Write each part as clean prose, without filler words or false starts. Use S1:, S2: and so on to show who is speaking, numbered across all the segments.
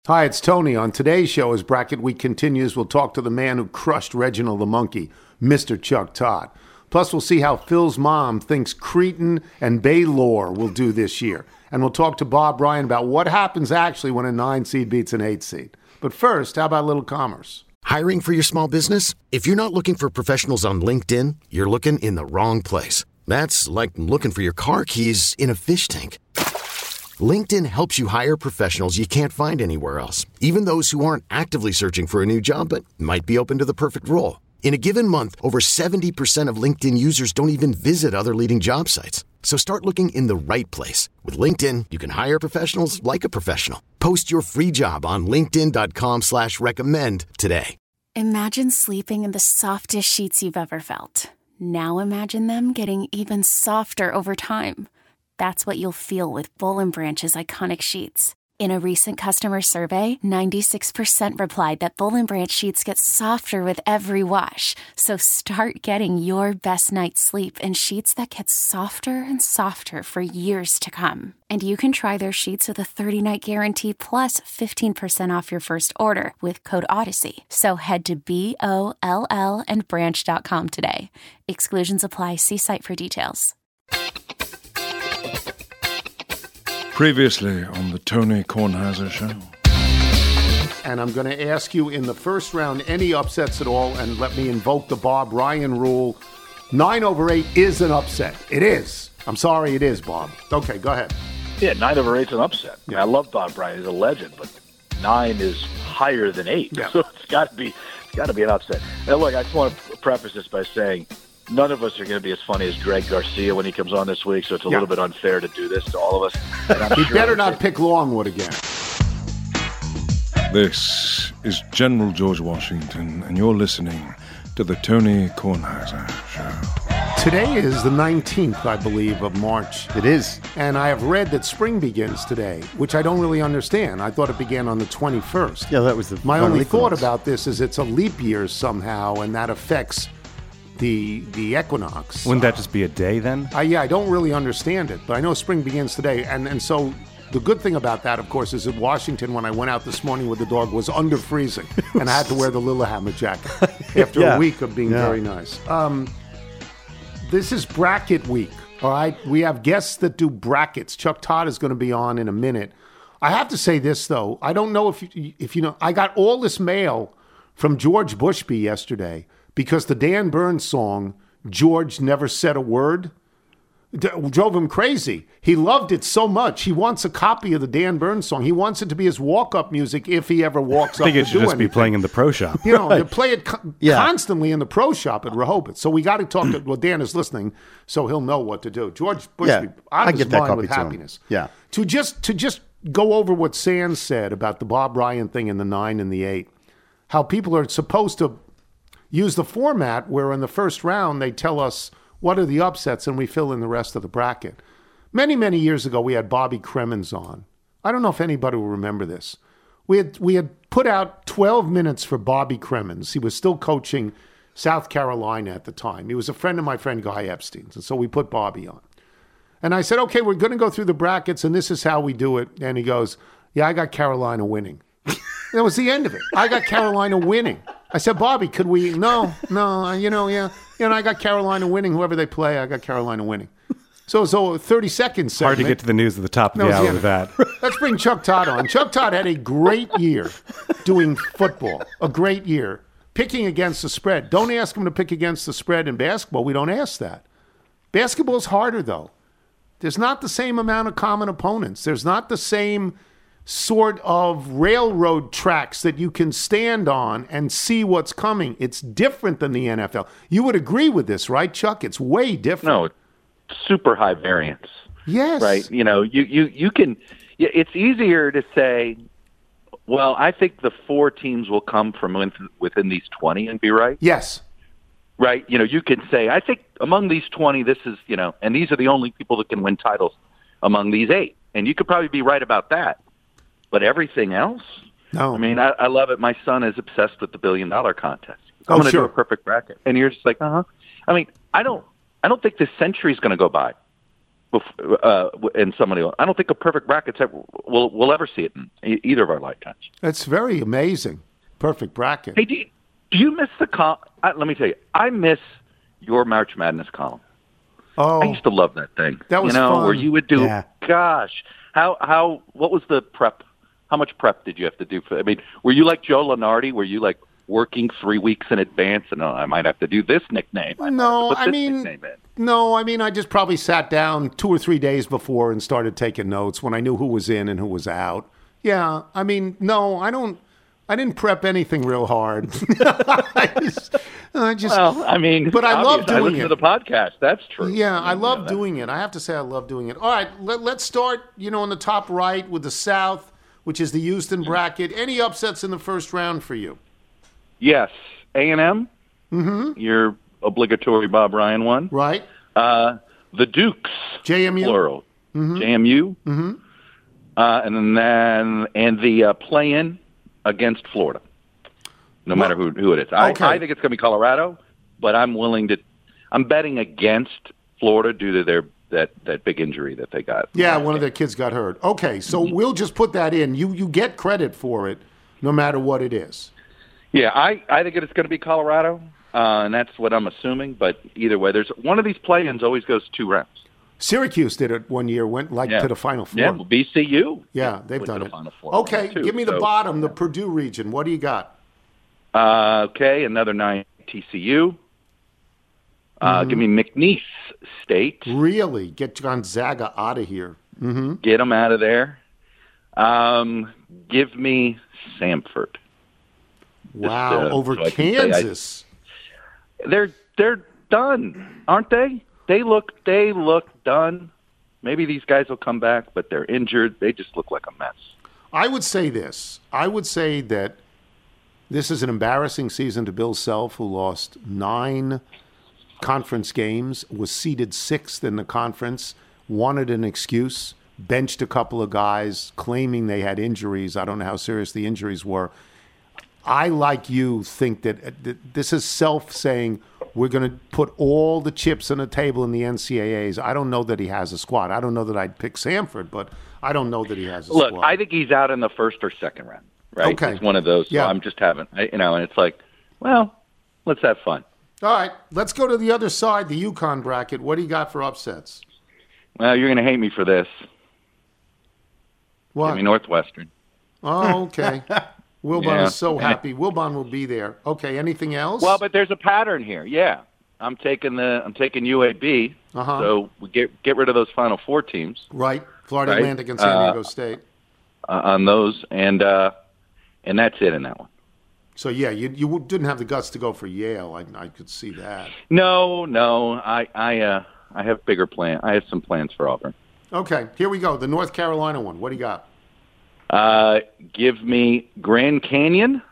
S1: Hi, it's Tony. On today's show, as Bracket Week continues, we'll talk to the man who crushed Reginald the Monkey, Mr. Chuck Todd. Plus, we'll see how Phil's mom thinks Cretan and Baylor will do this year. And we'll talk to Bob Ryan about what happens actually when a 9 seed beats an 8 seed. But first, how about a little commerce?
S2: Hiring for your small business? If you're not looking for professionals on LinkedIn, you're looking in the wrong place. That's like looking for your car keys in a fish tank. LinkedIn helps you hire professionals you can't find anywhere else, even those who aren't actively searching for a new job but might be open to the perfect role. In a given month, over 70% of LinkedIn users don't even visit other leading job sites. So start looking in the right place. With LinkedIn, you can hire professionals like a professional. Post your free job on linkedin.com/recommend today.
S3: Imagine sleeping in the softest sheets you've ever felt. Now imagine them getting even softer over time. That's what you'll feel with Boll & Branch's iconic sheets. In a recent customer survey, 96% replied that Boll & Branch sheets get softer with every wash. So start getting your best night's sleep in sheets that get softer and softer for years to come. And you can try their sheets with a 30-night guarantee plus 15% off your first order with code Odyssey. So head to BOLL and branch.com today. Exclusions apply. See site for details.
S4: Previously on the Tony Kornheiser Show.
S1: And I'm going to ask you in the first round any upsets at all, and let me invoke the Bob Ryan rule. 9/8 is an upset. It is. I'm sorry, it is, Bob. Okay, go ahead.
S5: Yeah, 9/8 is an upset.
S1: Yeah.
S5: I love Bob Ryan. He's a legend, but 9 is higher than 8.
S1: Yeah.
S5: So it's got to be an upset. Now, look, I just want to preface this by saying none of us are going to be as funny as Greg Garcia when he comes on this week, so it's a little bit unfair to do this to all of us.
S1: He better not pick Longwood again.
S4: This is General George Washington, and you're listening to the Tony Kornheiser Show.
S1: Today is the 19th, I believe, of March.
S6: It is.
S1: And I have read that spring begins today, which I don't really understand. I thought it began on the 21st.
S6: Yeah, that was the
S1: My only thought
S6: equinox.
S1: about this is it's a leap year somehow, and that affects the equinox.
S7: Wouldn't that just be a day then?
S1: I don't really understand it, but I know spring begins today. And so the good thing about that, of course, is that Washington, when I went out this morning with the dog, was under freezing. And I had to wear the Lillehammer jacket after a week of being very nice. This is Bracket Week, all right? We have guests that do brackets. Chuck Todd is going to be on in a minute. I have to say this, though. I don't know if you know, I got all this mail from George Bushby yesterday because the Dan Burns song, George Never Said a Word, drove him crazy. He loved it so much. He wants a copy of the Dan Burns song. He wants it to be his walk-up music if he ever walks up to do
S7: I think it should just be playing in the pro shop.
S1: You know, they play it constantly in the pro shop at Rehoboth. So we got to talk to, well, Dan is listening, so he'll know what to do. George Bushby, out of his mind with happiness.
S6: Yeah.
S1: To just go over what Sands said about the Bob Ryan thing in the 9 and the 8, how people are supposed to use the format where in the first round they tell us what are the upsets and we fill in the rest of the bracket. Many, many years ago, we had Bobby Cremins on. I don't know if anybody will remember this. We had put out 12 minutes for Bobby Cremins. He was still coaching South Carolina at the time. He was a friend of my friend Guy Epstein's, and so we put Bobby on. And I said, okay, we're going to go through the brackets, and this is how we do it. And he goes, yeah, I got Carolina winning. That was the end of it. I got Carolina winning. I said, Bobby, could we? No, I got Carolina winning. Whoever they play, I got Carolina winning. So 30 seconds.
S7: Hard to get to the news at the top of the hour with that.
S1: Let's bring Chuck Todd on. Chuck Todd had a great year doing football. A great year. Picking against the spread. Don't ask him to pick against the spread in basketball. We don't ask that. Basketball's harder, though. There's not the same amount of common opponents. There's not the same sort of railroad tracks that you can stand on and see what's coming. It's different than the NFL. You would agree with this, right, Chuck? It's way different.
S5: No, super high variance.
S1: Yes.
S5: Right? You know, you can – it's easier to say, well, I think the 4 teams will come from within these 20 and be right.
S1: Yes.
S5: Right? You know, you can say, I think among these 20, this is, you know, and these are the only people that can win titles among these 8. And you could probably be right about that. But everything else?
S1: No.
S5: I mean, I love it. My son is obsessed with the $1 billion contest. I'm going to do a perfect bracket. And you're just like, uh-huh. I mean, I don't think this century is going to go by and somebody else. I don't think a perfect bracket we'll ever see it in either of our lifetimes.
S1: That's very amazing. Perfect bracket.
S5: Hey, do you miss the let me tell you, I miss your March Madness column.
S1: Oh,
S5: I used to love that thing.
S1: That was fun.
S5: Where you would do,
S7: Yeah.
S5: gosh, what was the prep? How much prep did you have to do for? I mean, were you like Joe Lunardi? Were you like working 3 weeks in advance? And I might have to do this nickname.
S1: No, I mean, I just probably sat down 2 or 3 days before and started taking notes when I knew who was in and who was out. Yeah, I mean, no, I didn't prep anything real hard. I just,
S5: well, I mean,
S1: but I love doing
S5: I listen
S1: it.
S5: to the podcast. That's true.
S1: Yeah, I love doing it. I have to say, I love doing it. All right, let's start. In the top right with the South, which is the Houston bracket. Any upsets in the first round for you?
S5: Yes, A&M. Mm-hmm. Your obligatory Bob Ryan one,
S1: right?
S5: The Dukes,
S1: JMU,
S5: plural. Mm-hmm. JMU. Mm-hmm. And the play-in against Florida. No matter who it is.
S1: Okay.
S5: I think it's going to be Colorado, but I'm betting against Florida due to that big injury that they got.
S1: Yeah, one of their kids got hurt. Okay, so we'll just put that in. You get credit for it no matter what it is.
S5: Yeah, I think it's going to be Colorado, and that's what I'm assuming. But either way, there's one of these play-ins always goes 2 rounds.
S1: Syracuse did it one year, went to the Final Four.
S5: Yeah, well, BCU.
S1: Yeah, they've done
S5: to
S1: it.
S5: The Final Four
S1: okay, give me the bottom, the Purdue region. What do you got?
S5: Okay, another 9 TCU. Give me McNeese State.
S1: Really? Get Gonzaga out of here. Mm-hmm.
S5: Get them out of there. Give me Samford.
S1: Wow, over so Kansas.
S5: They're done, aren't they? They look done. Maybe these guys will come back, but they're injured. They just look like a mess.
S1: I would say this. I would say that this is an embarrassing season to Bill Self, who lost 9 conference games, was seeded 6th in the conference, wanted an excuse, benched a couple of guys, claiming they had injuries. I don't know how serious the injuries were. I, like you, think that this is Self saying we're going to put all the chips on the table in the NCAAs. I don't know that he has a squad. I don't know that I'd pick Samford, but I don't know that he has a squad.
S5: Look, I think he's out in the first or second round. Right?
S1: Okay.
S5: It's one of those. So
S1: yeah.
S5: I'm just having, and it's like, well, let's have fun.
S1: All right. Let's go to the other side, the UConn bracket. What do you got for upsets?
S5: Well, you're going to hate me for this.
S1: What?
S5: Give me Northwestern.
S1: Oh, okay. Wilbon is so happy. Wilbon will be there. Okay. Anything else?
S5: Well, but there's a pattern here. Yeah. I'm taking UAB.
S1: Uh-huh.
S5: So we get rid of those Final Four teams.
S1: Right. Florida Atlantic and San Diego State.
S5: On those, and that's it in that one.
S1: So, yeah, you didn't have the guts to go for Yale. I could see that.
S5: No. I have bigger plans. I have some plans for Auburn.
S1: Okay, here we go. The North Carolina one. What do you got?
S5: Give me Grand Canyon,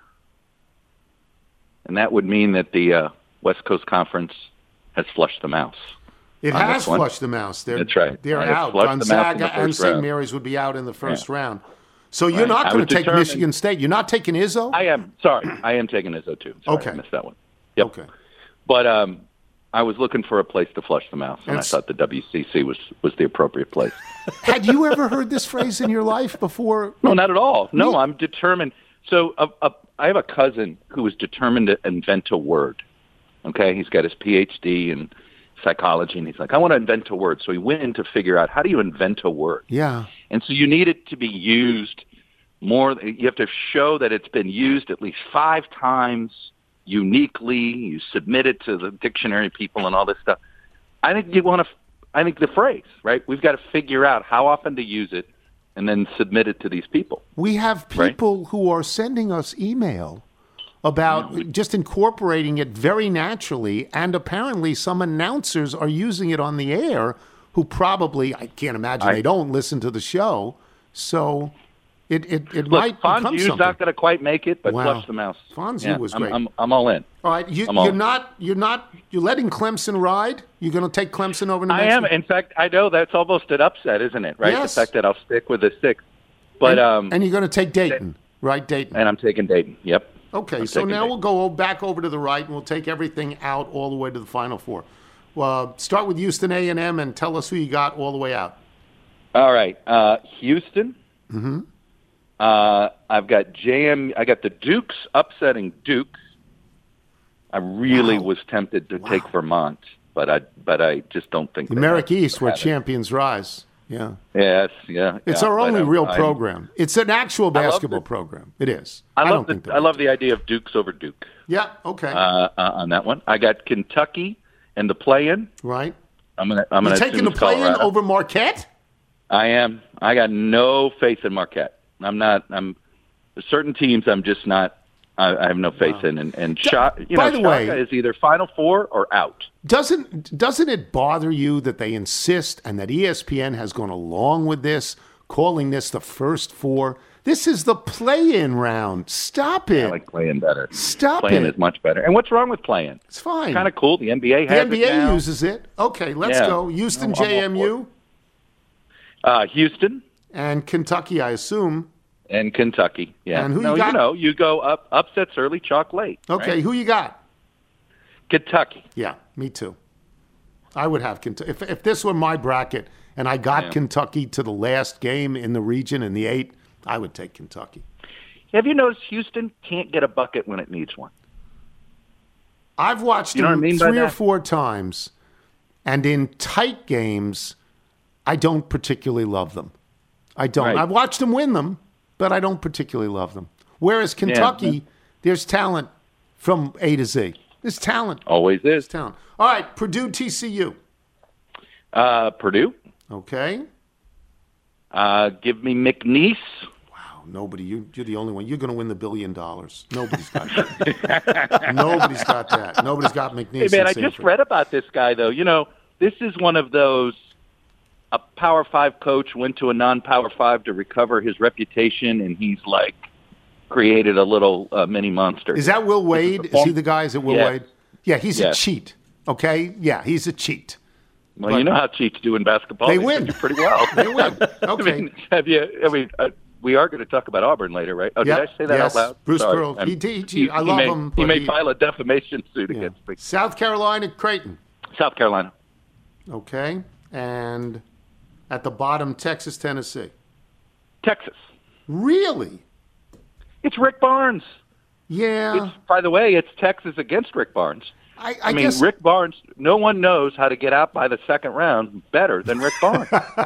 S5: and that would mean that the West Coast Conference has flushed the mouse.
S1: It has flushed the mouse.
S5: That's right.
S1: They're out. Gonzaga and St. Mary's would be out in the first round. So you're not going to take Michigan State. You're not taking Izzo?
S5: I am. Sorry. I am taking Izzo, too. Sorry,
S1: okay.
S5: I missed that one. Yep.
S1: Okay.
S5: But I was looking for a place to flush the mouse, and I thought the WCC was the appropriate place.
S1: Had you ever heard this phrase in your life before?
S5: No, not at all. No, I'm determined. So I have a cousin who was determined to invent a word. Okay? He's got his Ph.D. in psychology, and he's like, I want to invent a word. So he went in to figure out, how do you invent a word?
S1: Yeah.
S5: And so you need it to be used more. You have to show that it's been used at least 5 times uniquely. You submit it to the dictionary people and all this stuff. I think the phrase, right? We've got to figure out how often to use it and then submit it to these people.
S1: We have people who are sending us email about just incorporating it very naturally, and apparently some announcers are using it on the air who probably, I can't imagine they don't listen to the show, so it might become something.
S5: Fonzie's not going to quite make it, but flush the mouse.
S1: Fonzie was great.
S5: I'm all in.
S1: All right, you're letting Clemson ride? You're going to take Clemson over the next
S5: I am.
S1: one?
S5: In fact, I know that's almost an upset, isn't it? Right?
S1: Yes.
S5: The fact that I'll stick with the 6. But
S1: and you're going to take Dayton, right? Dayton.
S5: And I'm taking Dayton. Yep.
S1: Okay, so now we'll go back over to the right, and we'll take everything out all the way to the Final Four. Start with Houston A&M and tell us who you got all the way out.
S5: All right. Houston.
S1: Mm-hmm.
S5: I've got I got the Dukes upsetting Duke. I really was tempted to take Vermont, but I just don't think
S1: the Merrick East, where champions rise. Yeah.
S5: Yes. Yeah.
S1: It's our only real program. It's an actual basketball program. It is.
S5: I love the idea of Dukes over Duke.
S1: Yeah. Okay.
S5: On that one, I got Kentucky and the play-in.
S1: Right.
S5: You're
S1: taking the play-in over Marquette?
S5: I am. I got no faith in Marquette. Certain teams I'm just not. I have no faith in. And Shaka is either Final Four or out.
S1: Doesn't it bother you that they insist and that ESPN has gone along with this, calling this the first four? This is the play-in round. Stop it.
S5: I like play-in better.
S1: Stop
S5: play-in
S1: it.
S5: Is much better. And what's wrong with play-in?
S1: It's fine.
S5: Kind of cool. The NBA has it now.
S1: The NBA uses it. Okay, let's go. Houston, JMU.
S5: Houston.
S1: And Kentucky, I assume.
S5: And Kentucky, yeah.
S1: And who you got?
S5: You go upsets early, chalk late.
S1: Okay,
S5: right?
S1: Who you got?
S5: Kentucky.
S1: Yeah, me too. I would have Kentucky. If this were my bracket and I got Kentucky to the last game in the region in the 8, I would take Kentucky.
S5: Have you noticed Houston can't get a bucket when it needs one?
S1: I've watched them 3 or 4 times, and in tight games, I don't particularly love them. I don't.
S5: Right.
S1: I've watched them win them, but I don't particularly love them. Whereas Kentucky, there's talent from A to Z. There's talent.
S5: Always is.
S1: There's talent. All right, Purdue, TCU.
S5: Purdue.
S1: Okay.
S5: Give me McNeese.
S1: Wow, nobody. You're the only one. You're going to win the $1 billion. Nobody's got that. Nobody's got that. Nobody's got McNeese.
S5: Hey, man, I just read about this guy, though. This is one of those. A Power 5 coach went to a non-Power 5 to recover his reputation, and he's created a little mini monster.
S1: Is that Will Wade? Is he the guy? Is it Will Wade? Yeah, he's a cheat. Okay? Yeah, he's a cheat.
S5: Well, you know how cheats do in basketball.
S1: They win.
S5: Do pretty well.
S1: They win. Okay.
S5: We are going to talk about Auburn later, right? Oh, did I say that out loud?
S1: Bruce Pearl. I love him.
S5: He may file a defamation suit against me.
S1: South Carolina, Creighton.
S5: South Carolina.
S1: Okay. And at the bottom, Texas, Tennessee.
S5: Texas.
S1: Really?
S5: It's Rick Barnes.
S1: Yeah.
S5: By the way, it's Texas against Rick Barnes.
S1: I mean, guess...
S5: Rick Barnes, no one knows how to get out by the second round better than Rick Barnes.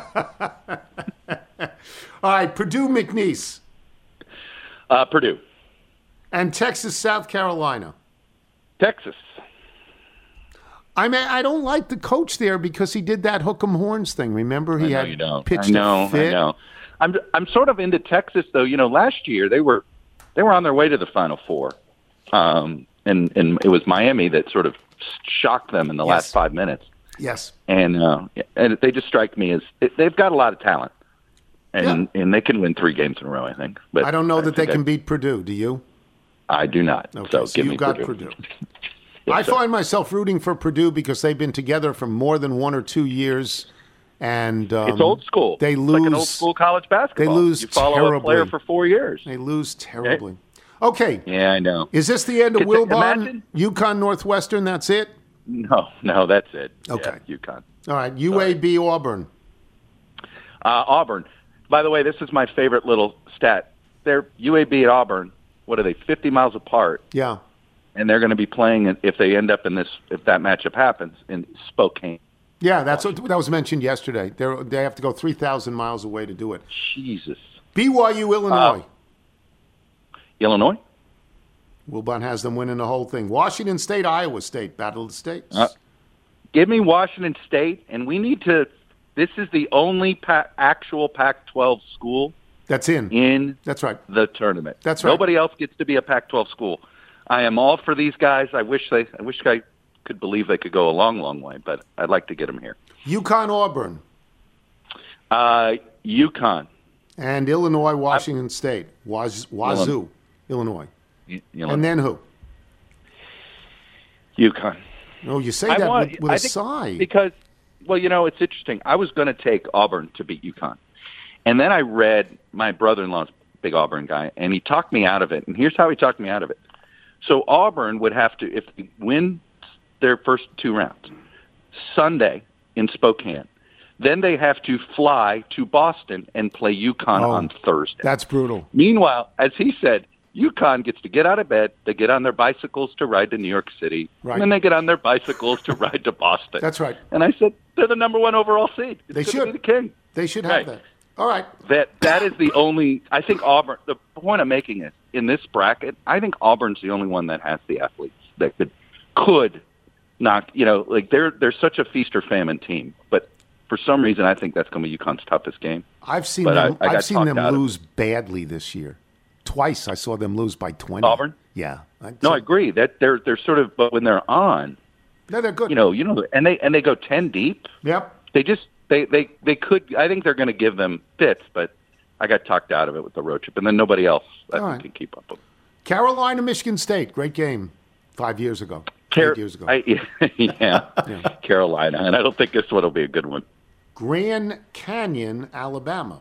S1: All right, Purdue, McNeese.
S5: Purdue.
S1: And Texas, South Carolina.
S5: Texas.
S1: I don't like the coach there because he did that hook 'em horns thing. Remember, he had pitched a fit.
S5: I know. I'm sort of into Texas though. Last year they were on their way to the Final Four, and it was Miami that sort of shocked them in the last 5 minutes.
S1: Yes.
S5: And they just strike me as they've got a lot of talent, and they can win 3 games in a row. I think. But
S1: I don't know that they can beat Purdue. Do you?
S5: I do not.
S1: Okay, so you got Purdue. Yes, I find myself rooting for Purdue because they've been together for more than 1 or 2 years, and
S5: it's old school.
S1: They lose
S5: like an old school college basketball.
S1: They lose
S5: you follow
S1: terribly.
S5: A player for 4 years.
S1: They lose terribly. Okay.
S5: Yeah, I know.
S1: Is this the end of Wilbon? UConn, Northwestern. That's it.
S5: No, that's it.
S1: Okay,
S5: yeah, UConn.
S1: All right, UAB, Auburn.
S5: Auburn. By the way, this is my favorite little stat. They're UAB and Auburn. What are they? 50 miles apart.
S1: Yeah.
S5: And they're going to be playing if they end up if that matchup happens in Spokane.
S1: Yeah, that was mentioned yesterday. They have to go 3,000 miles away to do it.
S5: Jesus.
S1: BYU, Illinois.
S5: Illinois.
S1: Wilbon has them winning the whole thing. Washington State, Iowa State, battle of the states.
S5: Give me Washington State, and we need to. This is the only actual Pac-12 school
S1: that's in. That's right.
S5: The tournament.
S1: That's right.
S5: Nobody else gets to be a Pac-12 school. I am all for these guys. I wish I could believe they could go a long, long way, but I'd like to get them here.
S1: UConn, Auburn.
S5: UConn.
S1: And Illinois, Washington State. Wazoo, Illinois. And then who?
S5: UConn.
S1: Oh, you say that with a sigh.
S5: Because, it's interesting. I was going to take Auburn to beat UConn. And then I read my brother-in-law's a big Auburn guy, and he talked me out of it. And here's how he talked me out of it. So Auburn would have to, if they win their first 2 rounds, Sunday in Spokane. Then they have to fly to Boston and play UConn on Thursday.
S1: That's brutal.
S5: Meanwhile, as he said, UConn gets to get out of bed, they get on their bicycles to ride to New York City, and then they get on their bicycles to ride to Boston.
S1: That's right.
S5: And I said, they're the number one overall seed.
S1: They should
S5: be the king.
S1: They should have that. All right.
S5: That is the only, I think Auburn, the point I'm making is, in this bracket, I think Auburn's the only one that has the athletes that could knock, they're such a feast or famine team. But for some reason, I think that's going to be UConn's toughest game.
S1: I've seen them lose badly this year. Twice I saw them lose by 20.
S5: Auburn?
S1: Yeah.
S5: I agree. That they're sort of, but when they're on,
S1: no, they're good.
S5: And they go 10 deep.
S1: Yep.
S5: They could. I think they're going to give them fits, but I got talked out of it with the road trip, and then nobody else can keep up with.
S1: Carolina, Michigan State, great game 8 years ago.
S5: Yeah, Carolina, and I don't think this one will be a good one.
S1: Grand Canyon, Alabama.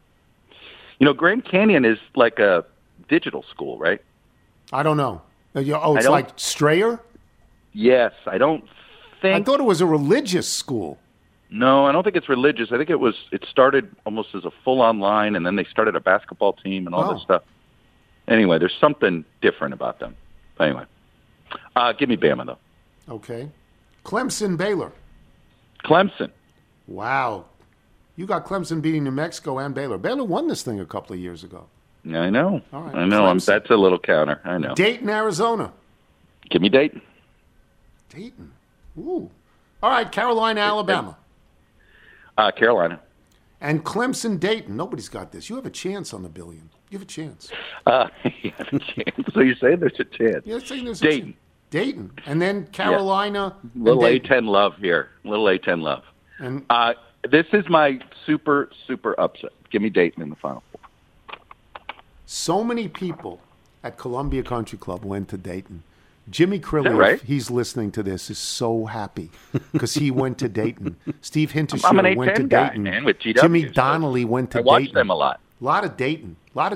S5: Grand Canyon is like a digital school, right?
S1: I don't know. It's like Strayer?
S5: Yes, I don't think.
S1: I thought it was a religious school.
S5: No, I don't think it's religious. I think it started almost as a full online, and then they started a basketball team and all this stuff. Anyway, there's something different about them. Anyway, give me Bama, though.
S1: Okay. Clemson, Baylor.
S5: Clemson.
S1: Wow. You got Clemson beating New Mexico and Baylor. Baylor won this thing a couple of years ago.
S5: I know.
S1: All right.
S5: I know. That's a little counter. I know.
S1: Dayton, Arizona.
S5: Give me Dayton.
S1: Dayton. Ooh. All right. Carolina, Alabama.
S5: Carolina.
S1: And Clemson, Dayton. Nobody's got this. You have a chance on the billion. You have a chance.
S5: You have a chance. So you're saying there's a chance.
S1: You're saying there's
S5: Dayton.
S1: A chance. Dayton. And then Carolina.
S5: Yeah. Little A-10 love here. Little A-10 love.
S1: And
S5: this is my super, super upset. Give me Dayton in the Final Four.
S1: So many people at Columbia Country Club went to Dayton. Jimmy Crilly,
S5: right?
S1: if he's listening to this, is so happy because he went to Dayton. Steve Hintershire
S5: I'm an
S1: went to
S5: guy,
S1: Dayton.
S5: Man, with GW,
S1: Jimmy Donnelly went to Dayton.
S5: I watched them a lot.
S1: A lot of Dayton.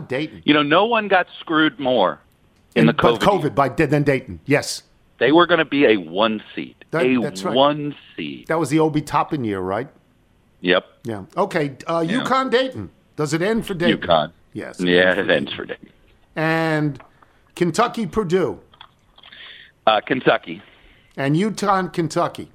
S5: No one got screwed more in the COVID.
S1: Than Dayton. Yes.
S5: They were going to be a 1 seed.
S1: That's right.
S5: 1 seed.
S1: That was the Obi Toppin year, right?
S5: Yep.
S1: Yeah. Okay. UConn, Dayton. Does it end for Dayton?
S5: UConn.
S1: Yes.
S5: Yeah, it ends for Dayton.
S1: And Kentucky, Purdue.
S5: Kentucky.
S1: And Utah, Kentucky.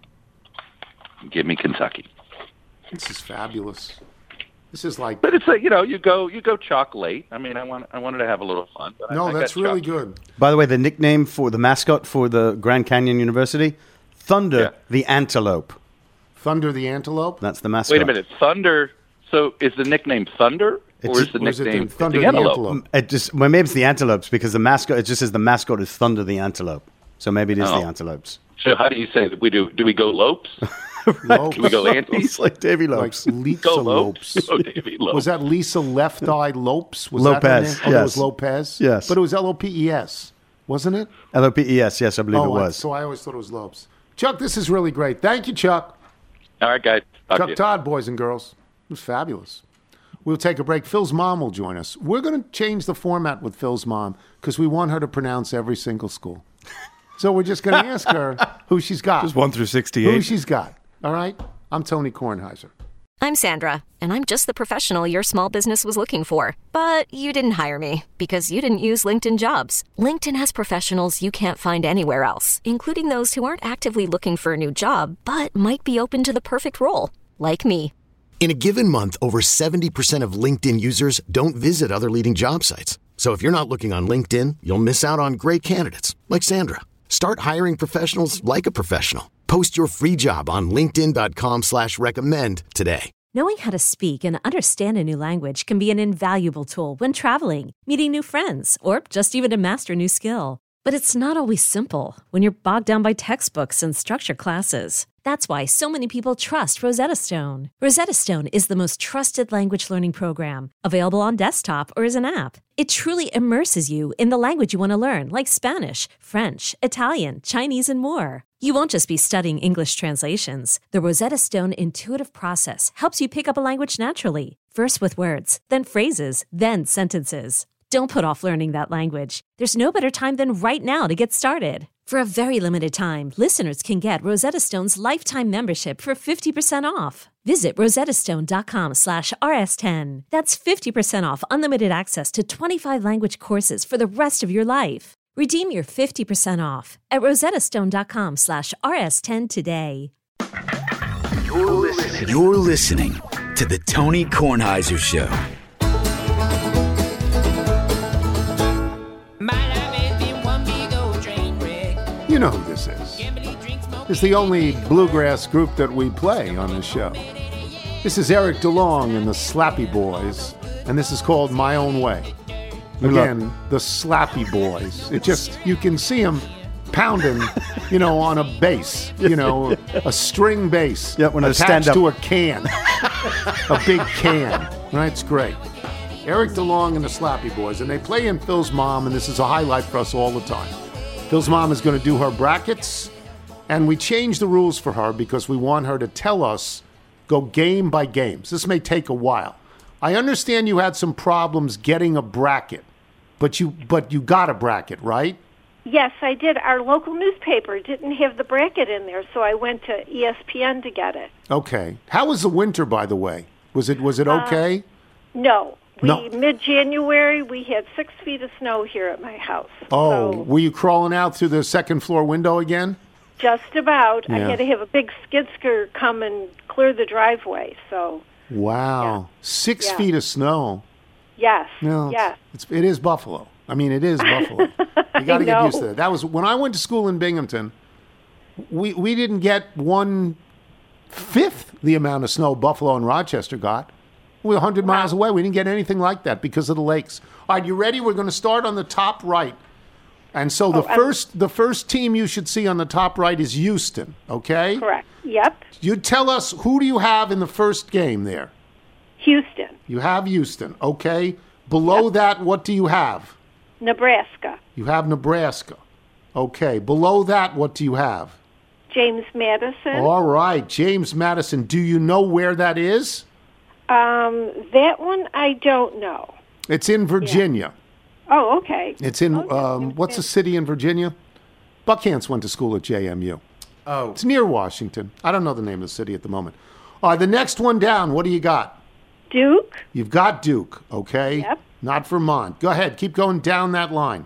S5: Give me Kentucky.
S1: This is fabulous. This is like.
S5: But it's like you go chalk late. I mean, I wanted to have a little fun. But
S1: no, that's really
S5: chalk.
S1: good.
S7: By the way, the nickname for the mascot for the Grand Canyon University, Thunder the Antelope.
S1: Thunder the Antelope.
S7: That's the mascot.
S5: Wait a minute, Thunder. So is the nickname Thunder, or is the nickname
S1: Thunder
S5: the Antelope?
S7: Maybe it's the Antelopes because the mascot. It just says the mascot is Thunder the Antelope. So maybe it is the Antelopes.
S5: So how do you say that we do? Do we go Lopes?
S1: Lopes.
S5: Do we go Antes?
S7: It's like Davy Lopes.
S1: Like Lisa
S5: Go
S1: Lopes.
S5: Lopes. Oh, Davy Lopes.
S1: Was that Lisa Left Eye Lopes? Was
S7: Lopez,
S1: that her name? Oh, that was
S7: yes.
S1: Lopez?
S7: Yes.
S1: But it was Lopes, wasn't it?
S7: Lopes, yes, I believe it was.
S1: So I always thought it was Lopes. Chuck, this is really great. Thank you, Chuck.
S5: All right, guys.
S1: Chuck Todd, boys and girls. It was fabulous. We'll take a break. Phil's mom will join us. We're going to change the format with Phil's mom because we want her to pronounce every single school. So we're just going to ask her who she's got.
S4: Just 1 through 68.
S1: Who she's got. All right? I'm Tony Kornheiser.
S6: I'm Sandra, and I'm just the professional your small business was looking for. But you didn't hire me because you didn't use LinkedIn Jobs. LinkedIn has professionals you can't find anywhere else, including those who aren't actively looking for a new job, but might be open to the perfect role, like me.
S2: In a given month, over 70% of LinkedIn users don't visit other leading job sites. So if you're not looking on LinkedIn, you'll miss out on great candidates like Sandra. Start hiring professionals like a professional. Post your free job on linkedin.com/recommend today.
S8: Knowing how to speak and understand a new language can be an invaluable tool when traveling, meeting new friends, or just even to master a new skill. But it's not always simple when you're bogged down by textbooks and structured classes. That's why so many people trust Rosetta Stone. Rosetta Stone is the most trusted language learning program, available on desktop or as an app. It truly immerses you in the language you want to learn, like Spanish, French, Italian, Chinese, and more. You won't just be studying English translations. The Rosetta Stone intuitive process helps you pick up a language naturally, first with words, then phrases, then sentences. Don't put off learning that language. There's no better time than right now to get started. For a very limited time, listeners can get Rosetta Stone's lifetime membership for 50% off. Visit rosettastone.com/rs10. That's 50% off unlimited access to 25 language courses for the rest of your life. Redeem your 50% off at rosettastone.com/rs10 today.
S9: You're listening to the Tony Kornheiser Show.
S1: You know who this is. It's the only bluegrass group that we play on this show. This is Eric DeLong and the Slappy Boys, and this is called My Own Way. Again, the Slappy Boys. It just, you can see them pounding, on a bass, a string bass
S7: when
S1: attached to a can, a big can. Right? It's great. Eric DeLong and the Slappy Boys, and they play in Phil's mom, and this is a highlight for us all the time. Phil's mom is going to do her brackets, and we changed the rules for her because we want her to tell us, go game by game. So this may take a while. I understand you had some problems getting a bracket, but you got a bracket, right?
S10: Yes, I did. Our local newspaper didn't have the bracket in there, so I went to ESPN to get it.
S1: Okay. How was the winter, by the way? Was it okay?
S10: No.
S1: No.
S10: Mid-January, we had 6 feet of snow here at my house.
S1: Oh,
S10: so
S1: were you crawling out through the second floor window again?
S10: Just about.
S1: Yeah.
S10: I had to have a big skid steer come and clear the driveway. So.
S1: Wow.
S10: Yeah.
S1: 6 feet of snow.
S10: Yes.
S1: No,
S10: yes.
S1: It is Buffalo. I mean, it is Buffalo. You got to get used to that. That was when I went to school in Binghamton. We didn't get 1/5 the amount of snow Buffalo and Rochester got. We're 100 miles away. We didn't get anything like that because of the lakes. All right, you ready? We're going to start on the top right. And so the first team you should see on the top right is Houston, okay?
S10: Correct. Yep.
S1: You tell us, who do you have in the first game there?
S10: Houston.
S1: You have Houston, okay. Below that, what do you have?
S10: Nebraska.
S1: You have Nebraska. Okay. Below that, what do you have?
S10: James Madison.
S1: All right, James Madison. Do you know where that is?
S10: That one I don't know.
S1: It's in Virginia.
S10: Yeah. Oh, okay.
S1: It's in, what's the city in Virginia? Buckhantz went to school at JMU.
S7: Oh.
S1: It's near Washington. I don't know the name of the city at the moment. All right, the next one down, what do you got?
S10: Duke.
S1: You've got Duke, okay?
S10: Yep.
S1: Not Vermont. Go ahead, keep going down that line.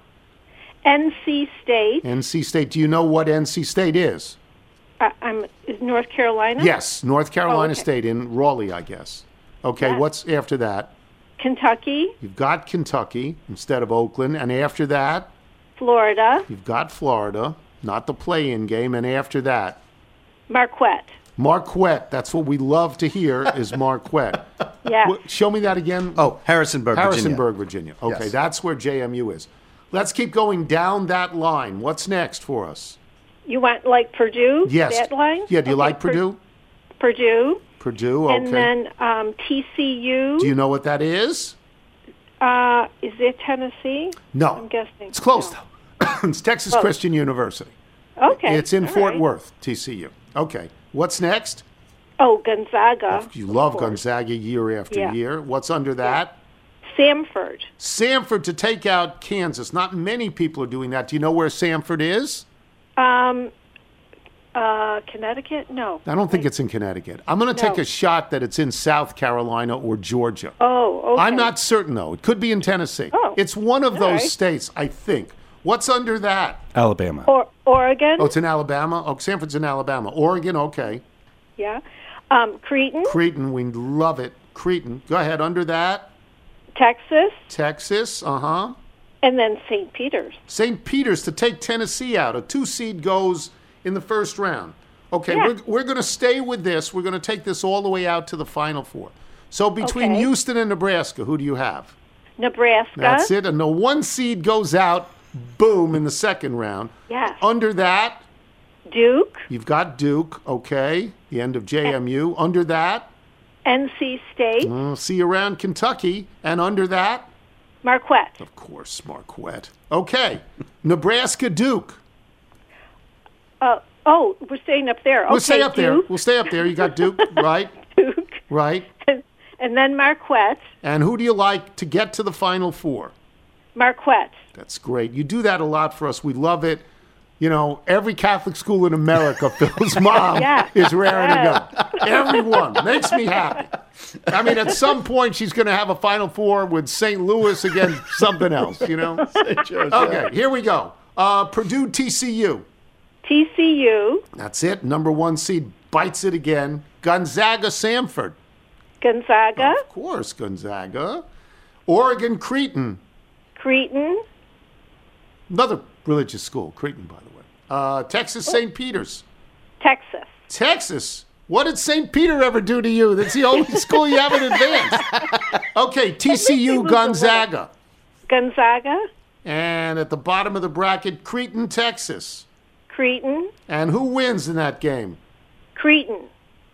S10: NC State.
S1: NC State. Do you know what NC State is?
S10: Is North Carolina?
S1: Yes, North Carolina
S10: okay.
S1: State in Raleigh, I guess. Okay,
S10: Yeah.
S1: What's after that?
S10: Kentucky.
S1: You've got Kentucky instead of Oakland. And after that?
S10: Florida.
S1: You've got Florida, not the play-in game. And after that?
S10: Marquette.
S1: Marquette. That's what we love to hear is Marquette.
S10: Yeah.
S1: Show me that again.
S7: Oh, Harrisonburg,
S1: Virginia. Okay,
S7: Yes.
S1: That's where JMU is. Let's keep going down that line. What's next for us?
S10: You want like Purdue?
S1: Yes.
S10: That line?
S1: Yeah, do you like Purdue?
S10: Purdue.
S1: Purdue, okay.
S10: And then TCU.
S1: Do you know what that is?
S10: Is it Tennessee?
S1: No.
S10: I'm guessing.
S1: It's close,
S10: No.
S1: though. It's Texas
S10: Close.
S1: Christian University.
S10: Okay.
S1: It's in
S10: All
S1: Fort
S10: right.
S1: Worth, TCU. Okay. What's next?
S10: Oh, Gonzaga.
S1: You love
S10: of course.
S1: Gonzaga year after
S10: Yeah.
S1: year. What's under that?
S10: Samford.
S1: Samford to take out Kansas. Not many people are doing that. Do you know where Samford is?
S10: Connecticut? No.
S1: I don't think it's in Connecticut. I'm going to take a shot that it's in South Carolina or Georgia.
S10: Oh, okay.
S1: I'm not certain, though. It could be in Tennessee.
S10: Oh,
S1: it's one of
S10: all
S1: those
S10: right.
S1: states, I think. What's under that?
S4: Alabama.
S10: Or Oregon?
S1: Oh, it's in Alabama? Oh, Sanford's in Alabama. Oregon, okay.
S10: Yeah. Cretan?
S1: Cretan, we love it. Cretan. Go ahead, under that.
S10: Texas?
S1: Texas, uh-huh.
S10: And then St. Peter's.
S1: St. Peter's to take Tennessee out. A 2-seed goes in the first round. Okay,
S10: Yeah.
S1: we're going to stay with this. We're going to take this all the way out to the Final Four. So between
S10: Okay.
S1: Houston and Nebraska, who do you have?
S10: Nebraska?
S1: That's it. And the 1 seed goes out, boom, in the second round.
S10: Yes.
S1: Under that,
S10: Duke?
S1: you've got Duke, okay, the end of JMU. Under that,
S10: NC State?
S1: see you around Kentucky. And under that,
S10: Marquette?
S1: of course, Marquette. Okay, Nebraska, Duke.
S10: We're staying up there. Okay,
S1: We'll stay up there.
S10: Duke.
S1: We'll stay up there. You got Duke, right?
S10: Duke.
S1: Right.
S10: And then Marquette.
S1: And who do you like to get to the Final Four?
S10: Marquette.
S1: That's great. You do that a lot for us. We love it. You know, every Catholic school in America, Phil's mom is raring to go. Everyone. Makes me happy. I mean, at some point, she's going to have a Final Four with St. Louis against something else, you know? Okay, here we go. Purdue, TCU.
S10: TCU.
S1: That's it. Number 1 seed bites it again. Gonzaga, Samford.
S10: Gonzaga.
S1: Of course, Gonzaga. Oregon, Creighton.
S10: Creighton.
S1: Another religious school, Creighton, by the way. Texas, St. Peter's.
S10: Texas.
S1: Texas. What did St. Peter ever do to you? That's the only school you haven't advanced. Okay, TCU, Gonzaga.
S10: Gonzaga.
S1: And at the bottom of the bracket, Creighton, Texas.
S10: Creighton.
S1: And who wins in that game?
S10: Creighton.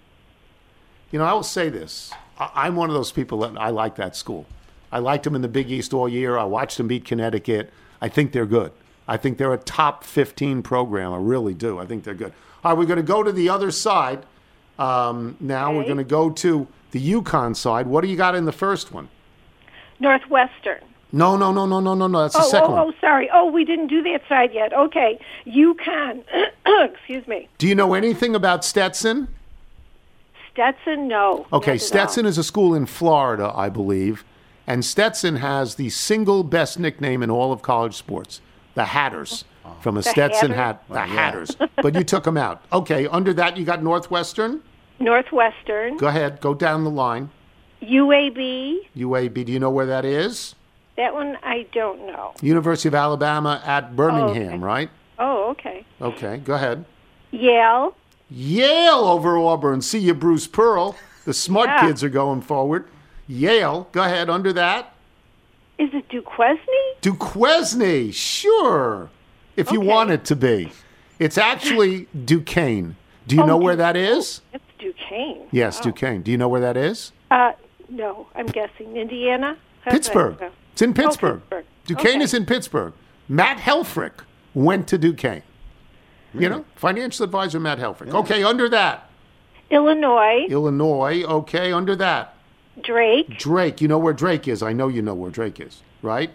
S1: You know, I will say this. I'm one of those people that I like that school. I liked them in the Big East all year. I watched them beat Connecticut. I think they're good. I think they're a top 15 program. I really do. I think they're good. All right, we're going to go to the other side. Now we're going to go to the UConn side. What do you got in the first one?
S10: Northwestern.
S1: No. That's the second one.
S10: Oh, sorry. Oh, we didn't do that side yet. Okay. UConn. Excuse me.
S1: Do you know anything about Stetson?
S10: Stetson, no.
S1: Okay, Stetson is a school in Florida, I believe. And Stetson has the single best nickname in all of college sports, the Hatters. From a Stetson hat, the Hatters. But you took them out. Okay, under that you got Northwestern?
S10: Northwestern.
S1: Go ahead, go down the line.
S10: UAB.
S1: UAB, do you know where that is?
S10: That one I don't know.
S1: University of Alabama at Birmingham, right?
S10: Oh, okay.
S1: Okay, go ahead.
S10: Yale.
S1: Yale over Auburn. See you, Bruce Pearl. The smart kids are going forward. Yale, go ahead, under that.
S10: Is it Duquesne?
S1: Duquesne, sure, if you want it to be. It's actually Duquesne. Do you know where that is?
S10: It's Duquesne.
S1: Yes, Duquesne. Do you know where that is?
S10: No, I'm guessing Indiana?
S1: Pittsburgh. It's in Pittsburgh.
S10: Pittsburgh.
S1: Duquesne is in Pittsburgh. Matt Helfrich went to Duquesne. You know, financial advisor Matt Helfrich. Okay, under that.
S10: Illinois.
S1: Illinois, okay, under that.
S10: Drake.
S1: Drake. You know where Drake is. I know you know where Drake is, right?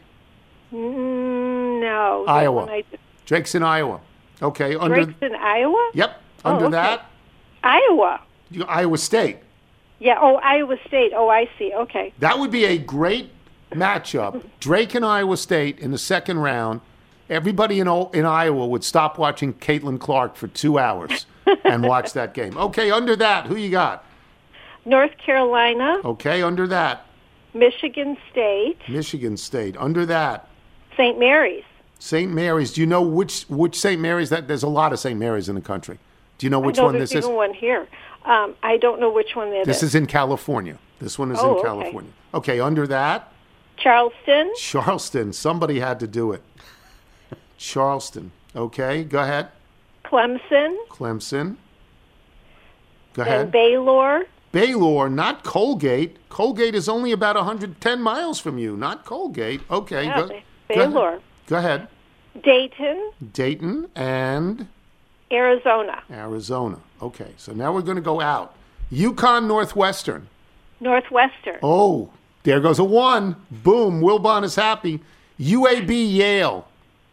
S10: No.
S1: Iowa. Drake's in Iowa. Okay.
S10: Drake's in Iowa?
S1: Yep. Under that.
S10: Iowa.
S1: Iowa State.
S10: Yeah. Oh, Iowa State. Oh, I see. Okay.
S1: That would be a great matchup. Drake and Iowa State in the second round. Everybody in Iowa would stop watching Caitlin Clark for 2 hours and watch that game. Okay. Under that, who you got?
S10: North Carolina.
S1: Okay, under that.
S10: Michigan State.
S1: Michigan State. Under that.
S10: St. Mary's.
S1: St. Mary's. Do you know which St. Mary's? There's a lot of St. Mary's in the country. Do you know which one this is?
S10: There's even one here. I don't know which one that is.
S1: This is in California. This one is in California. Okay, under that.
S10: Charleston.
S1: Charleston. Somebody had to do it. Charleston. Okay, go ahead.
S10: Clemson.
S1: Go ahead.
S10: And Baylor.
S1: Baylor, not Colgate. Colgate is only about 110 miles from you, not Colgate. Okay,
S10: Baylor.
S1: Go ahead.
S10: Dayton
S1: and
S10: Arizona.
S1: Okay, so now we're going to go out. UConn, Northwestern.
S10: Oh,
S1: there goes a 1. Boom, Wilbon is happy. UAB, Yale.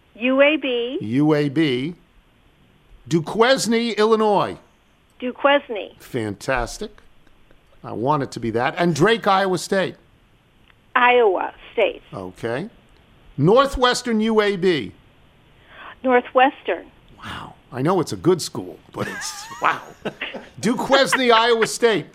S1: UAB. Duquesne, Illinois. Fantastic. I want it to be that. And Drake, Iowa State. Okay. Northwestern, UAB. Wow. I know it's a good school, but it's, wow. Duquesne, Iowa State.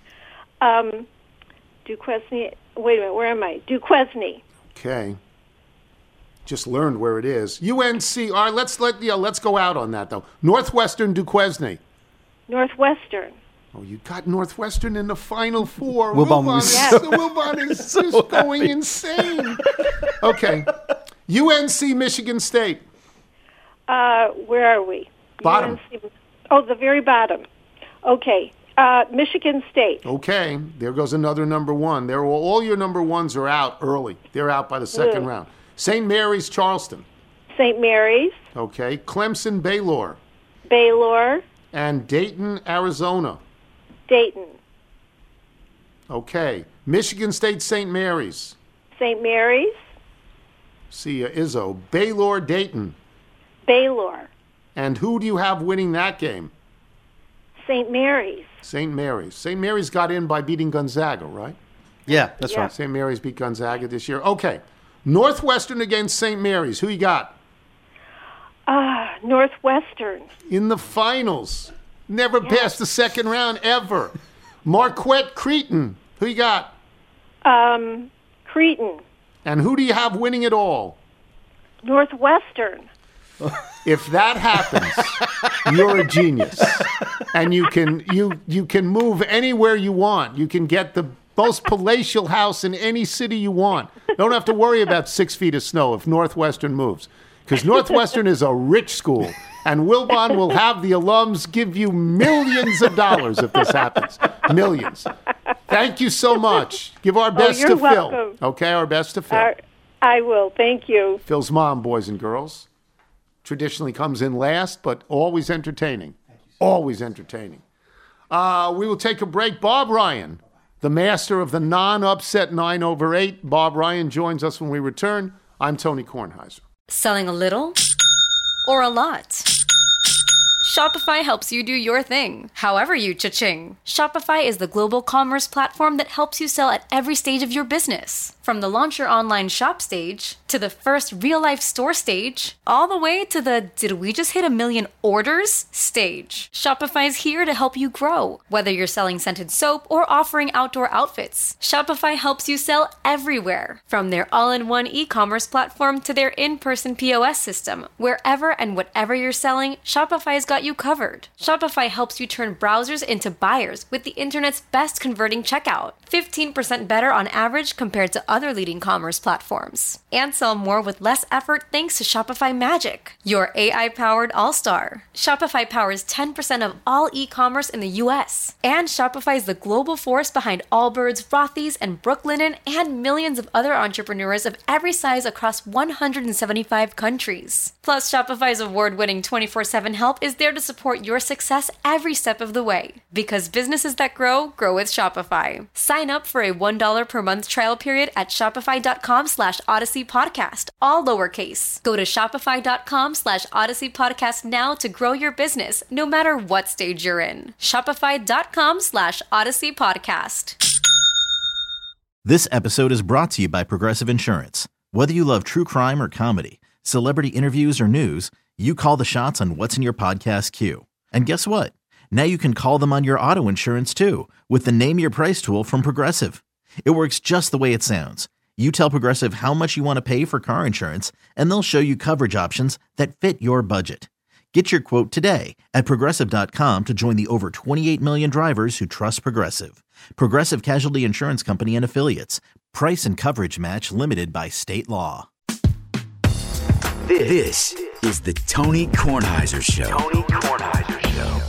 S10: Duquesne. Wait a minute, where am I? Duquesne.
S1: Okay. Just learned where it is. UNC. All right, let's go out on that though. Northwestern, Duquesne.
S10: Oh,
S1: you got Northwestern in the Final Four.
S7: Wilbon
S1: is just going insane. Okay. UNC, Michigan State.
S10: Where are we?
S1: Bottom.
S10: UNC, the very bottom. Okay. Michigan State.
S1: Okay. There goes another number 1. All your number 1s are out early. They're out by the second round. St. Mary's, Charleston.
S10: St. Mary's.
S1: Okay. Clemson, Baylor.
S10: And
S1: Dayton, Arizona. Okay. Michigan State, St. Mary's.
S10: St. Mary's.
S1: See ya, Izzo. Baylor, Dayton. And who do you have winning that game?
S10: St. Mary's.
S1: St. Mary's. St. Mary's got in by beating Gonzaga, right?
S7: Yeah, that's right.
S1: St. Mary's beat Gonzaga this year. Okay. Northwestern against St. Mary's. Who you got?
S10: Northwestern.
S1: In the finals. Never passed the second round ever. Marquette Creighton. Who you got?
S10: Creighton.
S1: And who do you have winning it all?
S10: Northwestern.
S1: If that happens, you're a genius. And you can move anywhere you want. You can get the most palatial house in any city you want. Don't have to worry about 6 feet of snow if Northwestern moves. Because Northwestern is a rich school. And Wilbon will have the alums give you millions of dollars if this happens. Millions. Thank you so much. Give our best to
S10: welcome.
S1: Phil. Okay, our best to Phil.
S10: I will. Thank you.
S1: Phil's mom, boys and girls, traditionally comes in last, but always entertaining. Always entertaining. We will take a break. Bob Ryan, the master of the non-upset 9/8. Bob Ryan joins us when we return. I'm Tony Kornheiser.
S11: Selling a little or a lot? Shopify helps you do your thing, however you cha-ching. Shopify is the global commerce platform that helps you sell at every stage of your business. From the launch your online shop stage, to the first real-life store stage, all the way to the did we just hit 1 million orders stage. Shopify is here to help you grow. Whether you're selling scented soap or offering outdoor outfits, Shopify helps you sell everywhere. From their all-in-one e-commerce platform to their in-person POS system, wherever and whatever you're selling, Shopify's got you covered. Shopify helps you turn browsers into buyers with the internet's best converting checkout. 15% better on average compared to other leading commerce platforms. And sell more with less effort thanks to Shopify Magic, your AI-powered all-star. Shopify powers 10% of all e-commerce in the U.S. And Shopify is the global force behind Allbirds, Rothy's, and Brooklinen, and millions of other entrepreneurs of every size across 175 countries. Plus, Shopify's award-winning 24/7 help is there to support your success every step of the way. Because businesses that grow, grow with Shopify. Sign up for a $1 per month trial period at shopify.com/Odyssey Podcast, all lowercase. Go to shopify.com/Odyssey Podcast now to grow your business, no matter what stage you're in. Shopify.com/Odyssey Podcast.
S12: This episode is brought to you by Progressive Insurance. Whether you love true crime or comedy, celebrity interviews or news, you call the shots on what's in your podcast queue. And guess what? Now you can call them on your auto insurance too with the Name Your Price tool from Progressive. It works just the way it sounds. You tell Progressive how much you want to pay for car insurance, and they'll show you coverage options that fit your budget. Get your quote today at Progressive.com to join the over 28 million drivers who trust Progressive. Progressive Casualty Insurance Company and Affiliates. Price and coverage match limited by state law.
S9: This is the Tony Kornheiser Show. Tony Kornheiser Show.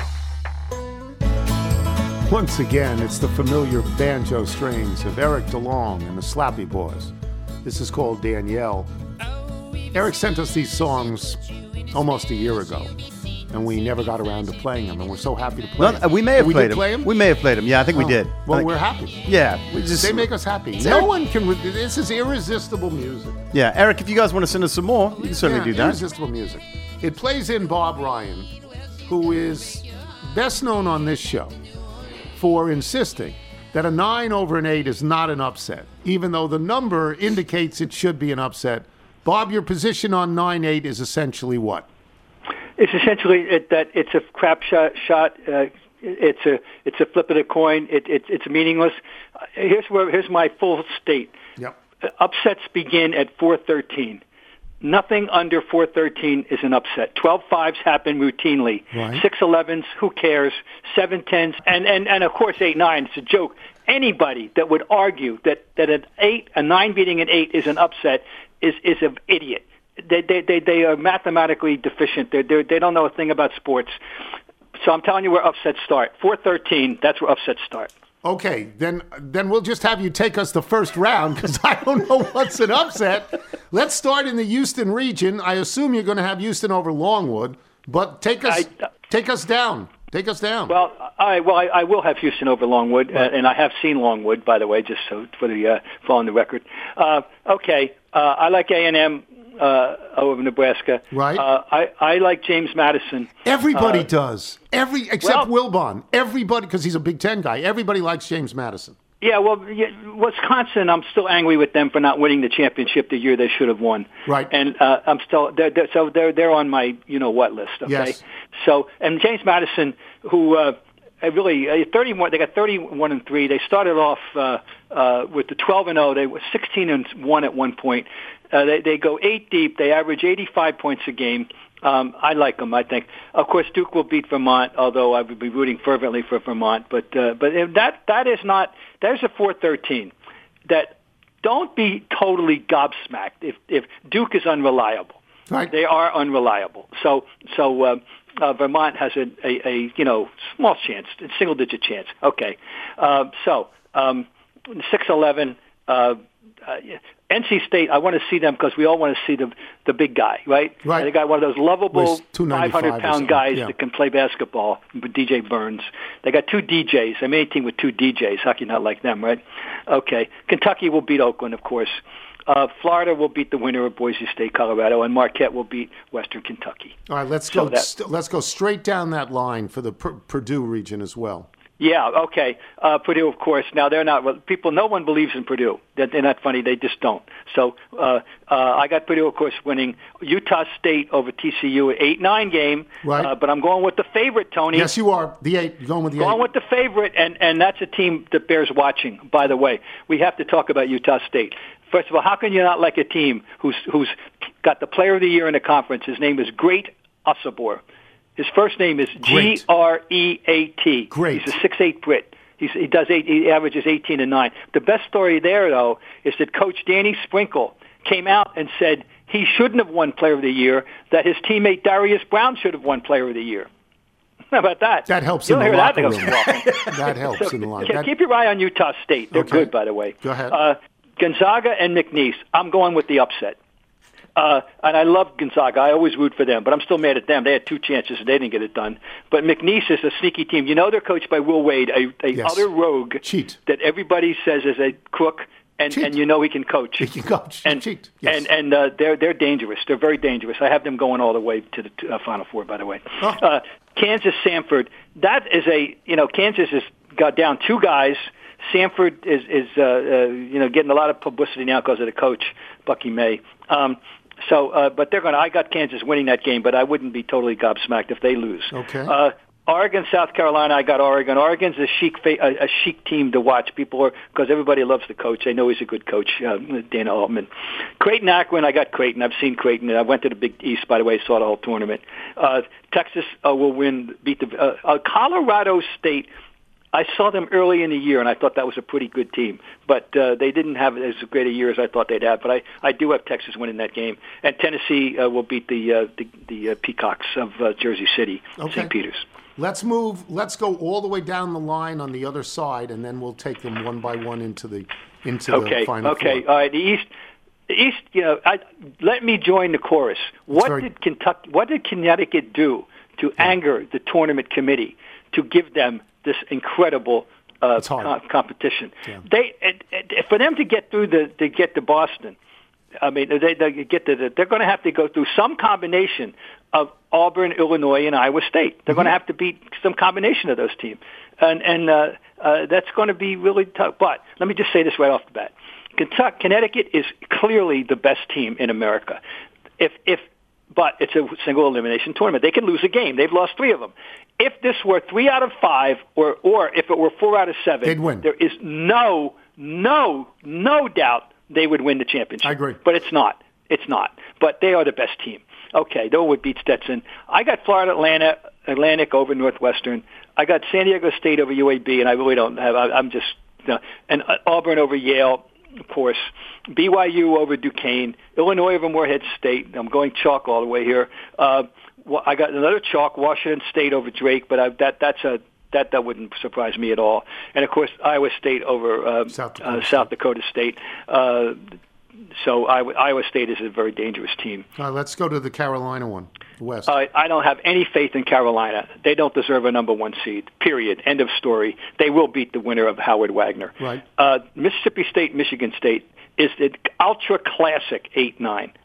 S1: Once again, it's the familiar banjo strains of Eric DeLong and the Slappy Boys. This is called Danielle. Eric sent us these songs almost a year ago, and we never got around to playing them, and we're so happy to play them.
S7: We may have played them.
S1: Play them.
S7: We may have played them. Yeah, I think we did.
S1: Well, we're happy.
S7: Yeah.
S1: They make us happy. No one can... This is irresistible music.
S7: Yeah, Eric, if you guys want to send us some more, you can certainly do that.
S1: Irresistible music. It plays in Bob Ryan, who is best known on this show for insisting that a 9/8 is not an upset, even though the number indicates it should be an upset. Bob, your position on 9/8 is essentially what?
S13: It's essentially that it's a crap shot. It's a flip of the coin. It's meaningless. Here's my full state.
S1: Yep.
S13: Upsets begin at 413. Nothing under 413 is an upset. 12-5s happen routinely.
S1: Right.
S13: 6-11s, who cares? 7-10s, and of course 8-9. It's a joke. Anybody that would argue that a 9 beating an 8 is an upset is an idiot. They are mathematically deficient. They don't know a thing about sports. So I'm telling you where upsets start. 413, that's where upsets start.
S1: Okay, then we'll just have you take us the first round because I don't know what's an upset. Let's start in the Houston region. I assume you're going to have Houston over Longwood, but take us down. Take us down.
S13: Well, I will have Houston over Longwood, and I have seen Longwood, by the way, just so for the following the record. Okay, I like A&M. over Nebraska.
S1: Right.
S13: I like James Madison.
S1: Everybody does. Except Wilbon. Everybody, because he's a Big Ten guy. Everybody likes James Madison.
S13: Yeah, well, Wisconsin, I'm still angry with them for not winning the championship the year they should have won.
S1: Right.
S13: And I'm still they're on my what list. Okay.
S1: Yes.
S13: So and James Madison, who really 31, they got 31-3. They started off with the 12-0. They were 16-1 at one point. They go 8 deep. They average 85 points a game. I like them, I think. Of course, Duke will beat Vermont, although I would be rooting fervently for Vermont. But that is not. There's a 4-13. That don't be totally gobsmacked if Duke is unreliable.
S1: Right.
S13: They are unreliable. So Vermont has a small chance, a single-digit chance. Okay. 6-11. NC State, I want to see them because we all want to see the big guy, right?
S1: Right.
S13: They got one of those lovable
S1: 295
S13: 500-pound guys that can play basketball, DJ Burns. They got 2 DJs. They made a team with 2 DJs. How can you not like them, right? Okay. Kentucky will beat Oakland, of course. Florida will beat the winner of Boise State, Colorado, and Marquette will beat Western Kentucky.
S1: All right, let's go straight down that line for the Purdue region as well. Yeah,
S13: okay. Purdue, of course. Now, they're not people. No one believes in Purdue. They're not funny. They just don't. So I got Purdue, of course, winning. Utah State over TCU, 8-9 game.
S1: Right.
S13: But I'm going with the favorite, Tony.
S1: Yes, you are. The 8. You're going with the 8.
S13: Going with the favorite, and that's a team that bears watching, by the way. We have to talk about Utah State. First of all, how can you not like a team who's got the player of the year in the conference? His name is Great Osobor. His first name is Great. Great.
S1: Great.
S13: He's a 6'8" Brit. He averages 18-9. The best story there, though, is that Coach Danny Sprinkle came out and said he shouldn't have won Player of the Year, that his teammate Darius Brown should have won Player of the Year. How about that?
S1: That helps in the locker room. That helps in the locker room.
S13: Keep your eye on Utah State. They're good, by the way.
S1: Go ahead.
S13: Gonzaga and McNeese. I'm going with the upset. And I love Gonzaga. I always root for them, but I'm still mad at them. They had 2 chances and they didn't get it done. But McNeese is a sneaky team. You know they're coached by Will Wade, a other rogue
S1: cheat
S13: that everybody says is a crook, and you know he can coach.
S1: He can coach
S13: and
S1: cheat. Yes.
S13: And they're dangerous. They're very dangerous. I have them going all the way to the Final Four, by the way. Kansas Samford. That is Kansas has got down 2 guys. Samford is getting a lot of publicity now because of the coach, Bucky May. But they're going to. I got Kansas winning that game, but I wouldn't be totally gobsmacked if they lose.
S1: Okay.
S13: Oregon, South Carolina. I got Oregon. Oregon's a chic team to watch. Because everybody loves the coach. They know he's a good coach, Dana Altman. Creighton, Akron. I got Creighton. I've seen Creighton. I went to the Big East, by the way. Saw the whole tournament. Texas will beat the Colorado State. I saw them early in the year, and I thought that was a pretty good team. But they didn't have as great a year as I thought they'd have. But I do have Texas winning that game. And Tennessee will beat the Peacocks of Jersey City, St. Peter's.
S1: Let's move. Let's go all the way down the line on the other side, and then we'll take them one by one into the Final Four.
S13: Okay. All right. The East. Let me join the chorus. What did Connecticut do to anger the tournament committee to give them this incredible competition?
S1: Yeah.
S13: For them to get through to get to Boston, I mean, they're going to have to go through some combination of Auburn, Illinois, and Iowa State. They're going to have to beat some combination of those teams, and that's going to be really tough. But let me just say this right off the bat: Connecticut is clearly the best team in America. But it's a single elimination tournament. They can lose a game. They've lost 3 of them. If this were 3 out of 5, or if it were 4 out of 7,
S1: they'd win.
S13: There is no doubt they would win the championship.
S1: I agree.
S13: But it's not. It's not. But they are the best team. Okay, they would beat Stetson. I got Florida Atlantic over Northwestern. I got San Diego State over UAB, and I really don't have. I'm just and Auburn over Yale. Of course, BYU over Duquesne, Illinois over Morehead State. I'm going chalk all the way here. I got another chalk, Washington State over Drake, but that wouldn't surprise me at all. And of course, Iowa State over South Dakota State. So Iowa State is a very dangerous team.
S1: All right, let's go to the Carolina one, the West.
S13: I don't have any faith in Carolina. They don't deserve a number 1 seed, period. End of story. They will beat the winner of Howard Wagner.
S1: Right.
S13: Mississippi State, Michigan State is the ultra classic 8-9.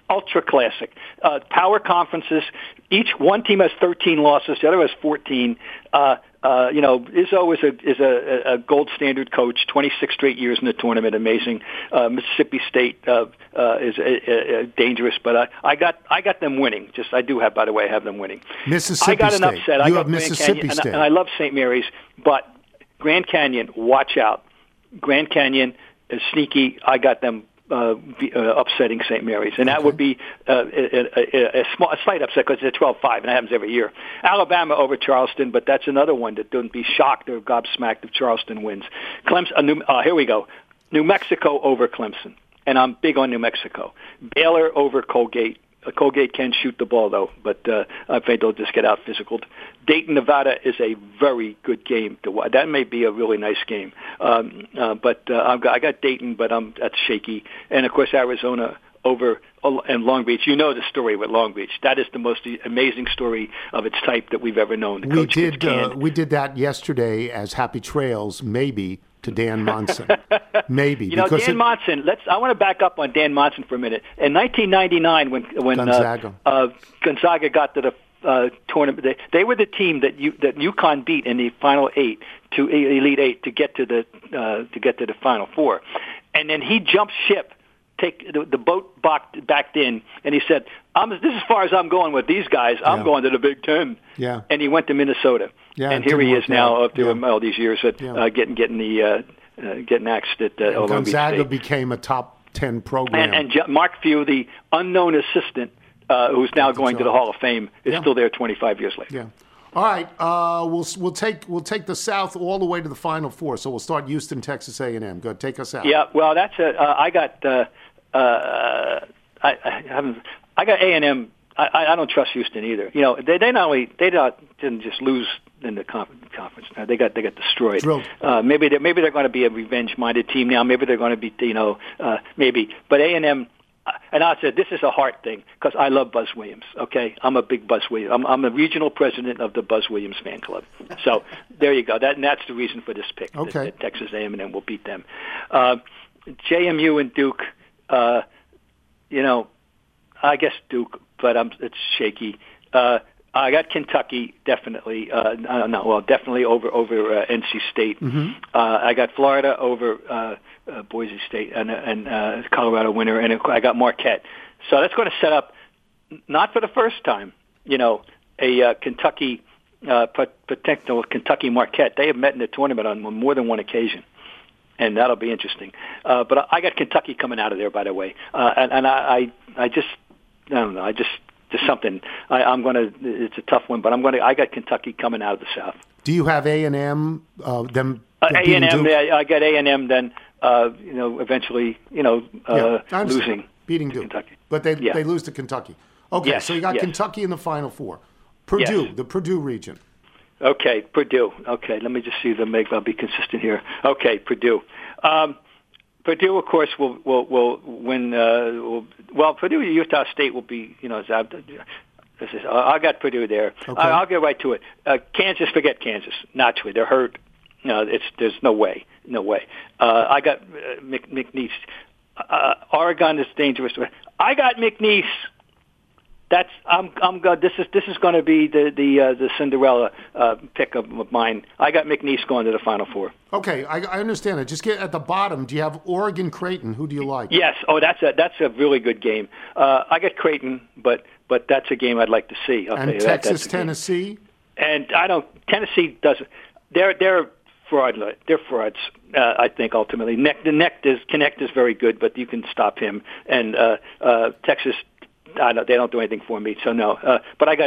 S13: ultra classic. Power conferences. One team has 13 losses, the other has 14. Izzo is a gold standard coach, 26 straight years in the tournament, amazing. Mississippi State is dangerous, but I got them winning. I have them winning.
S1: Mississippi
S13: I got an
S1: State.
S13: upset.
S1: You
S13: I got
S1: have Mississippi
S13: Grand Canyon,
S1: State.
S13: and I love St. Mary's, but Grand Canyon, watch out. Grand Canyon is sneaky. I got them upsetting St. Mary's, and that would be a slight upset because it's 12-5, and that happens every year. Alabama over Charleston, but that's another one that don't be shocked or gobsmacked if Charleston wins. Here we go. New Mexico over Clemson, and I'm big on New Mexico. Baylor over Colgate. Colgate can shoot the ball, though, but I think they'll just get out physical. Dayton, Nevada is a very good game to watch. That may be a really nice game. I got Dayton, but that's shaky. And, of course, Arizona over and Long Beach. You know the story with Long Beach. That is the most amazing story of its type that we've ever known.
S1: We did that yesterday as Happy Trails, maybe, to Dan Monson. Maybe.
S13: Dan Monson, I want to back up on Dan Monson for a minute. In 1999, when Gonzaga got to the tournament, they were the team that UConn beat in the Final Eight to Elite Eight to get to the Final Four. And then he jumped ship, take the boat backed in, and he said, "This is as far as I'm going with these guys. I'm going to the Big Ten."
S1: Yeah.
S13: And he went to Minnesota.
S1: Yeah,
S13: and here he is now after all these years at getting axed at Long Beach
S1: Gonzaga
S13: State.
S1: became a top 10 program.
S13: And Mark Few, the unknown assistant, who's now going to the Hall of Fame, is still there 25 years later.
S1: Yeah. All right. We'll take the South all the way to the Final Four. So we'll start Houston, Texas A&M. Go ahead, take us out.
S13: Yeah. Well, that's I got I got A&M. I don't trust Houston either. They didn't just lose in the conference. Now they got destroyed. Maybe they're going to be a revenge-minded team now. Maybe they're going to be maybe. But A&M, and I said this is a heart thing because I love Buzz Williams. Okay, I'm a big Buzz Williams. I'm the regional president of the Buzz Williams fan club. So there you go. That's the reason for this pick.
S1: Okay.
S13: That Texas A&M will beat them. JMU and Duke. I guess Duke, but it's shaky. I got Kentucky definitely. Definitely over NC State.
S1: Mm-hmm.
S13: I got Florida over Boise State and Colorado winner, and I got Marquette. So that's going to set up, not for the first time, a Kentucky potential Kentucky Marquette. They have met in the tournament on more than one occasion. And that'll be interesting. But I got Kentucky coming out of there, by the way. And I don't know. Just something. I'm going to. It's a tough one, but I got Kentucky coming out of the South.
S1: Do you have A&M? Them
S13: A&M. I got A&M. Then eventually, losing,
S1: beating Duke, Kentucky. But they lose to Kentucky. Okay,
S13: yes,
S1: so you got Kentucky in the Final Four. Purdue, the Purdue region.
S13: Okay, Purdue. Okay, let me just see I'll be consistent here. Okay, Purdue. Purdue, of course, will win. Purdue, Utah State will be. I got Purdue there. Okay. I'll get right to it. Kansas, forget Kansas. Naturally, they're hurt. There's no way. I got McNeese. Oregon is dangerous. I got McNeese. I'm good. This is going to be the Cinderella pick of mine. I got McNeese going to the Final Four.
S1: Okay, I understand it. Just get at the bottom. Do you have Oregon Creighton? Who do you like?
S13: Yes. Oh, that's a really good game. I got Creighton, but that's a game I'd like to see.
S1: And Texas, Tennessee.
S13: And Tennessee doesn't. They're fraudulent. They're frauds. I think ultimately, Connect is very good, but you can stop him. And Texas. They don't do anything for me, so no. But I got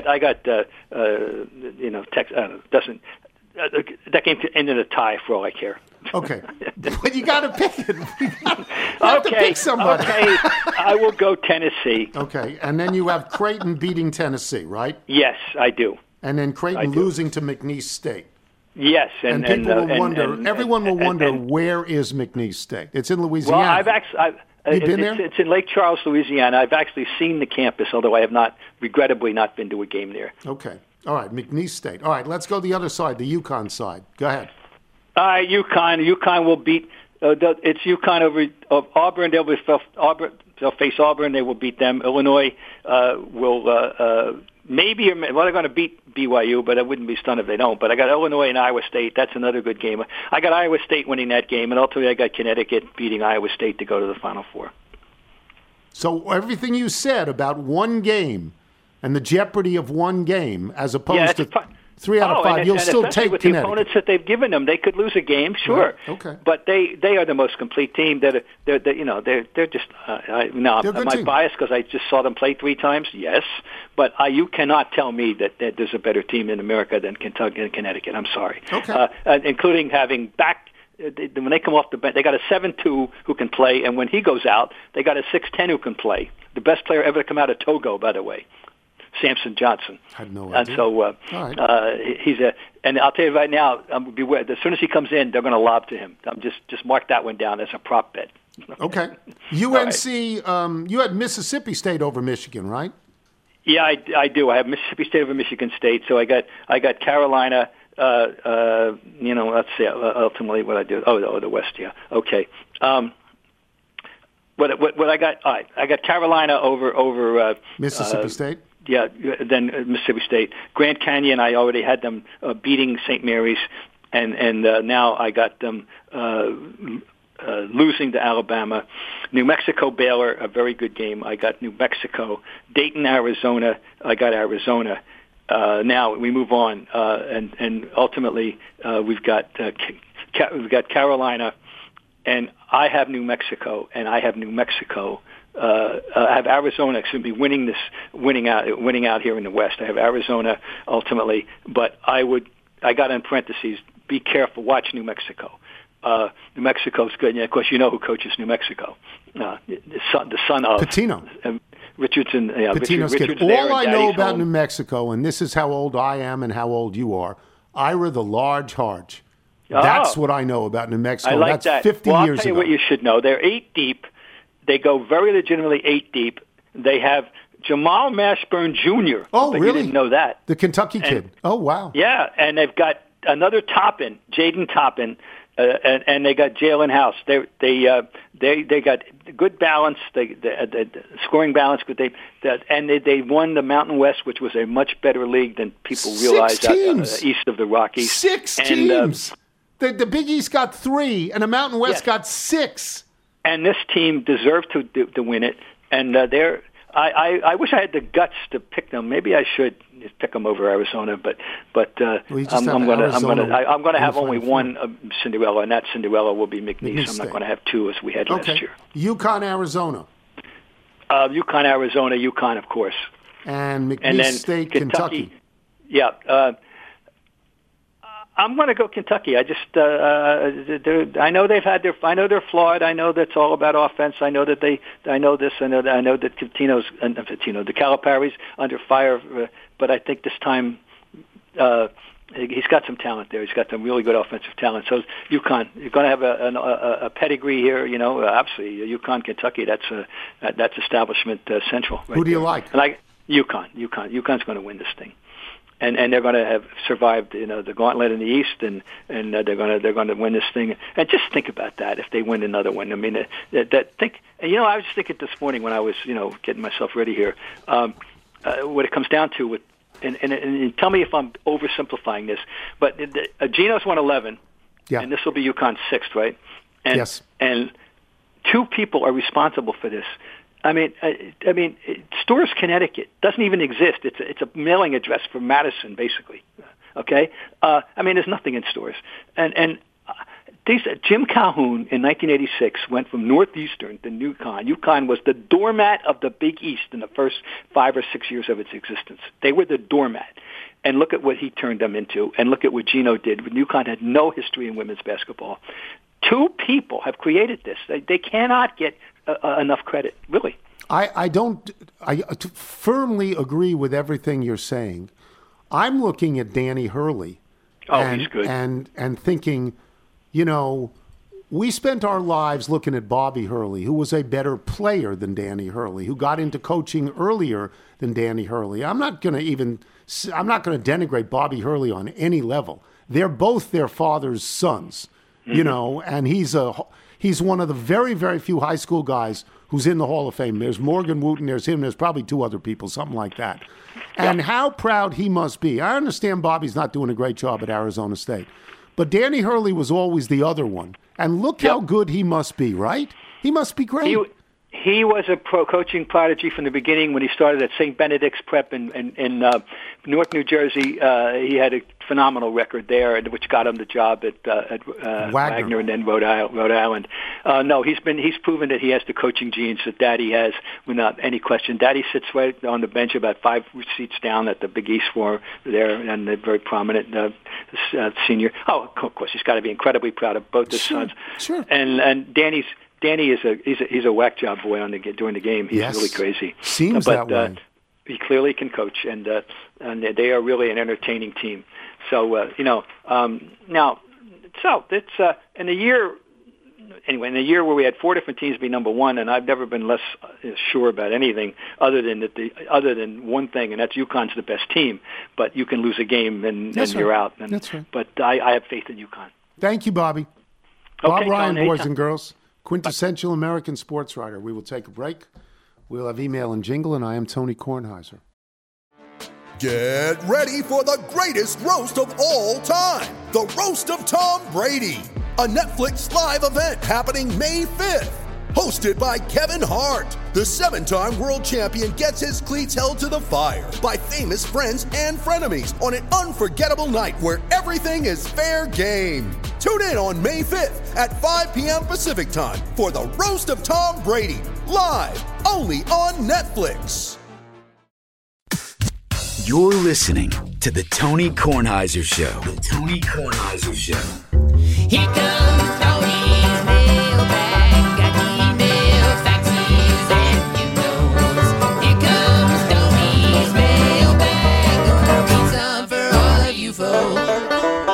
S13: doesn't. That game could end in a tie for all I care.
S1: Okay, but you got to pick it. You have to pick somebody.
S13: Okay, I will go Tennessee.
S1: Okay, and then you have Creighton beating Tennessee, right?
S13: Yes, I do.
S1: And then Creighton losing to McNeese State.
S13: Yes,
S1: and people will wonder. Everyone will wonder where is McNeese State? It's in Louisiana.
S13: Well,
S1: You've been there?
S13: It's in Lake Charles, Louisiana. I've actually seen the campus, although I have regrettably not been to a game there.
S1: Okay. All right, McNeese State. All right, let's go the other side, the UConn side. Go ahead.
S13: All right, UConn. UConn will beat. It's UConn over Auburn. They'll be Auburn. they'll face Auburn. They will beat them. Illinois will maybe, well, they're going to beat BYU, but I wouldn't be stunned if they don't. But I got Illinois and Iowa State. That's another good game. I got Iowa State winning that game, and ultimately I got Connecticut beating Iowa State to go to the Final Four.
S1: So everything you said about one game and the jeopardy of one game, as opposed to 3 out of 5, you'll still take
S13: with
S1: Connecticut.
S13: The opponents that they've given them, they could lose a game, sure.
S1: Right. Okay.
S13: But they are the most complete team. They're just now. Am I biased because I just saw them play 3 times? Yes, but you cannot tell me that there's a better team in America than Kentucky and Connecticut. I'm sorry.
S1: Okay.
S13: Including having back. When they come off the bench, they got a 7-2 who can play, and when he goes out, they got a 6'10" who can play. The best player ever to come out of Togo, by the way, Samson Johnson.
S1: I had no idea.
S13: And so he's and I'll tell you right now, beware. As soon as he comes in, they're going to lob to him. Just mark that one down as a prop bet.
S1: Okay. UNC, you had Mississippi State over Michigan, right?
S13: Yeah, I do. I have Mississippi State over Michigan State. So I got Carolina. Let's see. Ultimately, what I do? Oh, the West. Yeah. Okay. What I got? All right. I got Carolina over
S1: Mississippi State.
S13: Yeah. Then Mississippi State. Grand Canyon. I already had them beating St. Mary's, and now I got them losing to Alabama. New Mexico Baylor, a very good game. I got New Mexico. Dayton, Arizona. I got Arizona. Now we move on, and ultimately we've got Carolina, and I have New Mexico, and I have New Mexico. I have Arizona. Excuse me, winning out here in the West. I have Arizona ultimately, but I got in parentheses. Be careful. Watch New Mexico. New Mexico's good. And of course, you know who coaches New Mexico. The son of
S1: Pitino.
S13: Richardson.
S1: Pitino's kid. All I know about New Mexico, and this is how old I am and how old you are, Ira the Large Harge. That's what I know about New Mexico.
S13: I like
S1: That's
S13: that.
S1: 50
S13: I'll
S1: years
S13: tell you
S1: ago.
S13: what you should know. They're 8 deep. They go very legitimately 8 deep. They have Jamal Mashburn Jr.
S1: Oh,
S13: but
S1: really?
S13: You didn't know that.
S1: The Kentucky kid. Oh, wow.
S13: Yeah, and they've got another Toppin, Jaden Toppin, and they got Jalen House. They got good balance, the scoring balance, but they won the Mountain West, which was a much better league than people realize east of the Rockies.
S1: 6 teams. The Big East got 3, and the Mountain West got 6.
S13: And this team deserved to win it. And I wish I had the guts to pick them. Maybe I should pick them over Arizona, but I'm going to have only one Cinderella, and that Cinderella will be McNeese. I'm not going to have 2 as we had last year.
S1: UConn, Arizona.
S13: UConn, Arizona, UConn, of course.
S1: And McNeese
S13: and then
S1: State, Kentucky.
S13: Yeah. I'm going to go Kentucky. I just I know they've had I know they're flawed. I know that's all about offense. I know that I know that the Calipari's under fire. But I think this time he's got some talent there. He's got some really good offensive talent. So UConn, you're going to have a pedigree here. Absolutely UConn, Kentucky. That's establishment central. Right
S1: Who do you
S13: there.
S1: like?
S13: And UConn. UConn's going to win this thing. And they're going to have survived, the gauntlet in the East, and they're going to win this thing. And just think about that if they win another one. I mean, I was just thinking this morning when I was, getting myself ready here, what it comes down to and tell me if I'm oversimplifying this, but Geno's won 11, and this will be UConn's 6th, right? And,
S1: yes.
S13: And 2 people are responsible for this. I mean, Storrs, Connecticut doesn't even exist. It's a mailing address for Madison, basically. Okay, there's nothing in Storrs, and Jim Calhoun in 1986 went from Northeastern to UConn. UConn was the doormat of the Big East in the first 5 or 6 years of its existence. They were the doormat. And look at what he turned them into, and look at what Geno did. When UConn had no history in women's basketball. 2 people have created this. They cannot get enough credit, really.
S1: I firmly agree with everything you're saying. I'm looking at Danny Hurley.
S13: He's good.
S1: And thinking, we spent our lives looking at Bobby Hurley, who was a better player than Danny Hurley, who got into coaching earlier than Danny Hurley. I'm not going to denigrate Bobby Hurley on any level. They're both their father's sons, and he's one of the very, very few high school guys who's in the Hall of Fame. There's Morgan Wooten, there's him, there's probably 2 other people, something like that. And how proud he must be. I understand Bobby's not doing a great job at Arizona State, but Danny Hurley was always the other one. And look how good he must be, right? He must be great.
S13: He was a pro coaching prodigy from the beginning when he started at St. Benedict's Prep in Newark, New Jersey. He had a phenomenal record there, which got him the job at Wagner and then Rhode Island. No, he's proven that he has the coaching genes that Daddy has without any question. Daddy sits right on the bench about 5 seats down at the Big East for there, and they're very prominent senior. Oh, of course, he's got to be incredibly proud of both his sons.
S1: Sure.
S13: And Danny is he's a whack job boy during the game. He's really crazy.
S1: Seems that way.
S13: He clearly can coach, and they are really an entertaining team. So now, so it's in a year. Anyway, in a year where we had 4 different teams be number 1, and I've never been less sure about anything other than one thing, and that's UConn's the best team. But you can lose a game and you're out. And,
S1: that's right.
S13: But I have faith in UConn.
S1: Thank you, Bobby.
S13: Okay,
S1: Bob Ryan, boys and girls. Quintessential American sports writer. We will take a break. We'll have email and jingle, and I am Tony Kornheiser.
S14: Get ready for the greatest roast of all time, the Roast of Tom Brady, a Netflix live event happening May 5th. Hosted by Kevin Hart, the 7-time world champion gets his cleats held to the fire by famous friends and frenemies on an unforgettable night where everything is fair game. Tune in on May 5th at 5 p.m. Pacific time for the Roast of Tom Brady, live only on Netflix.
S9: You're listening to the Tony Kornheiser Show. The Tony Kornheiser Show.
S15: Here comes Tony's mailbag. Got email, faxes, and you know. Here comes Tony's mailbag. Gonna read some for all of you folks.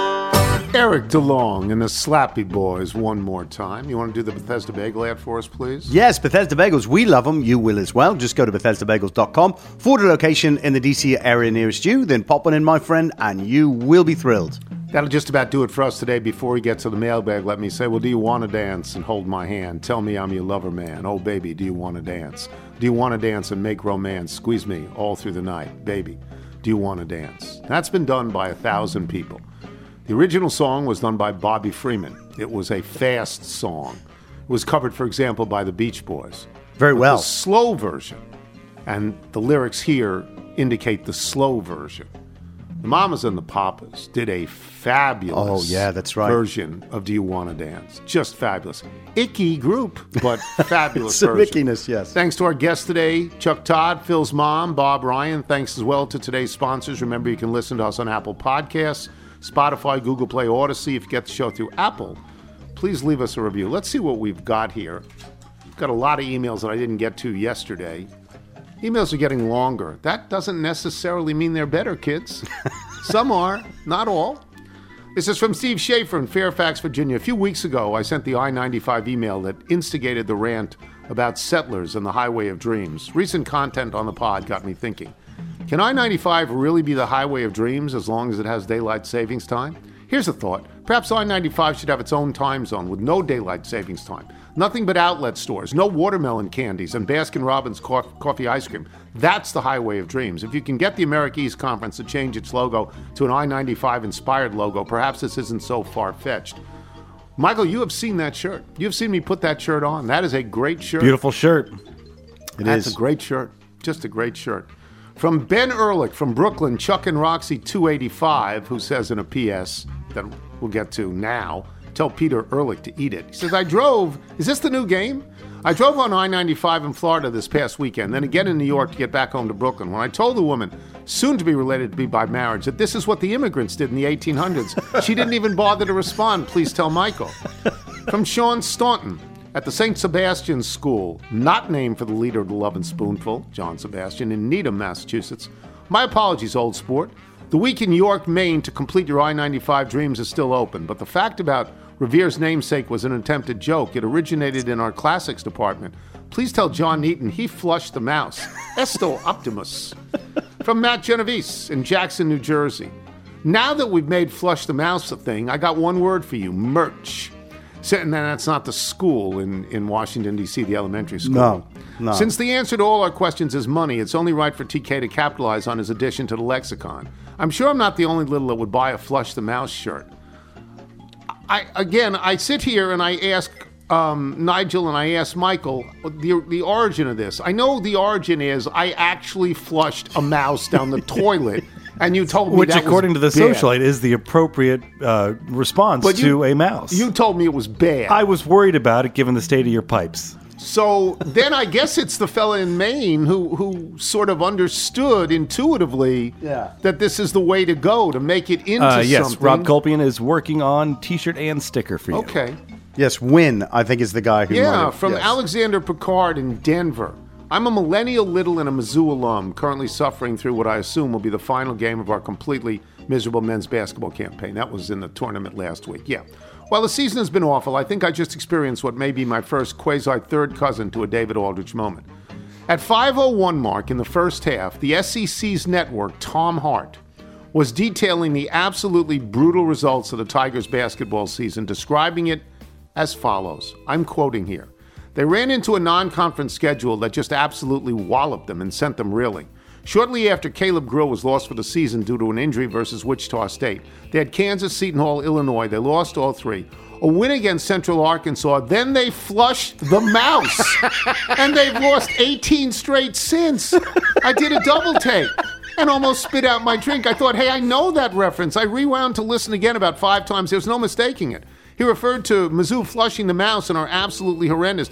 S1: Eric DeLong and the Slappy Boys one more time. You want to do the Bethesda Bagel ad for us, please?
S7: Yes, Bethesda Bagels. We love them. You will as well. Just go to BethesdaBagels.com, forward a location in the DC area nearest you, then pop one in, my friend, and you will be thrilled.
S1: That'll just about do it for us today. Before we get to the mailbag, let me say, well, do you want to dance and hold my hand? Tell me I'm your lover man. Oh, baby, do you want to dance? Do you want to dance and make romance? Squeeze me all through the night. Baby, do you want to dance? That's been done by 1,000 people. The original song was done by Bobby Freeman. It was a fast song. It was covered, for example, by the Beach Boys.
S7: Very well.
S1: The slow version, and the lyrics here indicate the slow version. The Mamas and the Papas did a fabulous version of Do You Want to Dance? Just fabulous. Icky group, but fabulous
S7: Some
S1: version.
S7: ickiness, yes.
S1: Thanks to our guests today, Chuck Todd, Phil's mom, Bob Ryan. Thanks as well to today's sponsors. Remember, you can listen to us on Apple Podcasts, Spotify, Google Play, Odyssey. If you get the show through Apple, please leave us a review. Let's see what we've got here. We've got a lot of emails that I didn't get to yesterday. Emails are getting longer. That doesn't necessarily mean they're better, kids. Some are, not all. This is from Steve Schaefer in Fairfax, Virginia. A few weeks ago, I sent the I-95 email that instigated the rant about settlers and the Highway of Dreams. Recent content on the pod got me thinking. Can I-95 really be the highway of dreams as long as it has daylight savings time? Here's a thought. Perhaps I-95 should have its own time zone with no daylight savings time. Nothing but outlet stores, no watermelon candies, and Baskin-Robbins coffee ice cream. That's the highway of dreams. If you can get the America East Conference to change its logo to an I-95-inspired logo, perhaps this isn't so far-fetched. Michael, you have seen that shirt. You've seen me put that shirt on. That is a great shirt.
S7: Beautiful shirt.
S1: That's a great shirt. Just a great shirt. From Ben Ehrlich from Brooklyn, Chuck and Roxy 285, who says in a PS that we'll get to now, tell Peter Ehrlich to eat it. He says, is this the new game? I drove on I-95 in Florida this past weekend, then again in New York to get back home to Brooklyn. When I told the woman, soon to be related to me by marriage, that this is what the immigrants did in the 1800s, she didn't even bother to respond. Please tell Michael. From Sean Staunton. At the St. Sebastian's School, not named for the leader of the Love and Spoonful, John Sebastian, in Needham, Massachusetts. My apologies, old sport. The week in York, Maine to complete your I-95 dreams is still open, but the fact about Revere's namesake was an attempted joke. It originated in our classics department. Please tell John Neaton he flushed the mouse. Esto Optimus. From Matt Genovese in Jackson, New Jersey. Now that we've made flush the mouse a thing, I got one word for you, merch. And then that's not the school in Washington, D.C., the elementary school.
S7: No.
S1: Since the answer to all our questions is money, it's only right for TK to capitalize on his addition to the lexicon. I'm sure I'm not the only little that would buy a Flush the Mouse shirt. I sit here and I ask Nigel and I ask Michael the origin of this. I know the origin is I actually flushed a mouse down the toilet. And you told me
S16: Which,
S1: that
S16: according to the
S1: was bad.
S16: socialite, is the appropriate response to a mouse.
S1: You told me it was bad.
S16: I was worried about it given the state of your pipes.
S1: So then I guess it's the fella in Maine who sort of understood intuitively that this is the way to go, to make it into
S16: yes,
S1: something.
S16: Rob Kolpian is working on T-shirt and sticker for you.
S1: Okay.
S7: Yes, Wynn, I think, is the guy who might have,
S1: from
S7: yes.
S1: Alexander Picard in Denver. I'm a millennial Little and a Mizzou alum, currently suffering through what I assume will be the final game of our completely miserable men's basketball campaign. That was in the tournament last week, yeah. While the season has been awful, I think I just experienced what may be my first quasi-third cousin to a David Aldrich moment. At 5:01 mark in the first half, the SEC's network, Tom Hart, was detailing the absolutely brutal results of the Tigers' basketball season, describing it as follows. I'm quoting here. They ran into a non-conference schedule that just absolutely walloped them and sent them reeling. Shortly after Caleb Grill was lost for the season due to an injury versus Wichita State, they had Kansas, Seton Hall, Illinois. They lost all three. A win against Central Arkansas. Then they flushed the mouse. And they've lost 18 straight since. I did a double take and almost spit out my drink. I thought, hey, I know that reference. I rewound to listen again about 5 times. There's no mistaking it. He referred to Mizzou flushing the mouse in our absolutely horrendous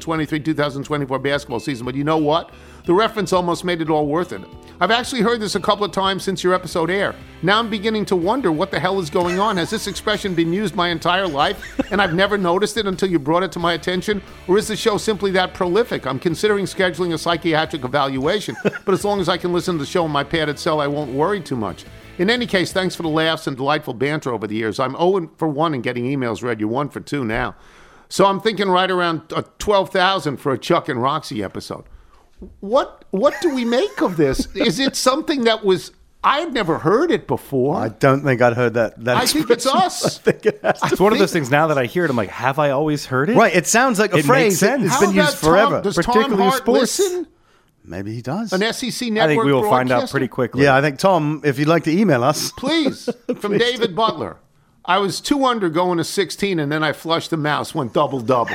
S1: 2023-2024 basketball season. But you know what? The reference almost made it all worth it. I've actually heard this a couple of times since your episode aired. Now I'm beginning to wonder what the hell is going on. Has this expression been used my entire life and I've never noticed it until you brought it to my attention? Or is the show simply that prolific? I'm considering scheduling a psychiatric evaluation, but as long as I can listen to the show in my padded cell, I won't worry too much. In any case, thanks for the laughs and delightful banter over the years. I'm 0 for 1 in getting emails read. You're 1 for 2 now. So I'm thinking right around 12,000 for a Chuck and Roxy episode. What do we make of this? Is it something that was... I had never heard it before.
S7: I don't think I'd heard that
S1: I think it's us.
S7: I think it has to
S16: It's one of those things now that I hear it, I'm like, have I always heard it?
S7: Right, it sounds like a
S16: It
S7: phrase.
S16: makes sense.
S7: It's
S1: How
S7: been used
S1: about Tom-
S7: forever.
S1: Does Tom
S16: particularly in
S1: Hart
S16: sports.
S1: listen?
S7: Maybe he does.
S1: An SEC network
S16: I think we will find out
S1: broadcaster?
S16: pretty quickly.
S7: Yeah, I think, Tom, if you'd like to email us.
S1: Please, from David Butler. I was 2 under going to 16, and then I flushed the mouse, went double-double.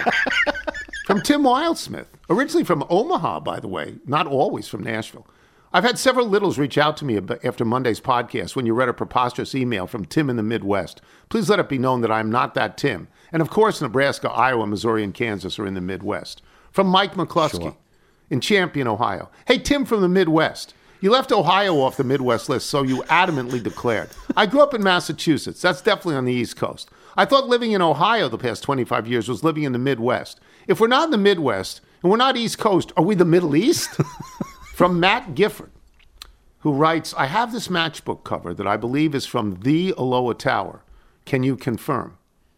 S1: From Tim Wildsmith, originally from Omaha, by the way, not always from Nashville. I've had several littles reach out to me after Monday's podcast when you read a preposterous email from Tim in the Midwest. Please let it be known that I'm not that Tim. And of course, Nebraska, Iowa, Missouri, and Kansas are in the Midwest. From Mike McCluskey in Champion, Ohio. Hey, Tim from the Midwest. You left Ohio off the Midwest list, so you adamantly declared. I grew up in Massachusetts. That's definitely on the East Coast. I thought living in Ohio the past 25 years was living in the Midwest. If we're not in the Midwest and we're not East Coast, are we the Middle East? From Matt Gifford, who writes, I have this matchbook cover that I believe is from the Aloha Tower. Can you confirm?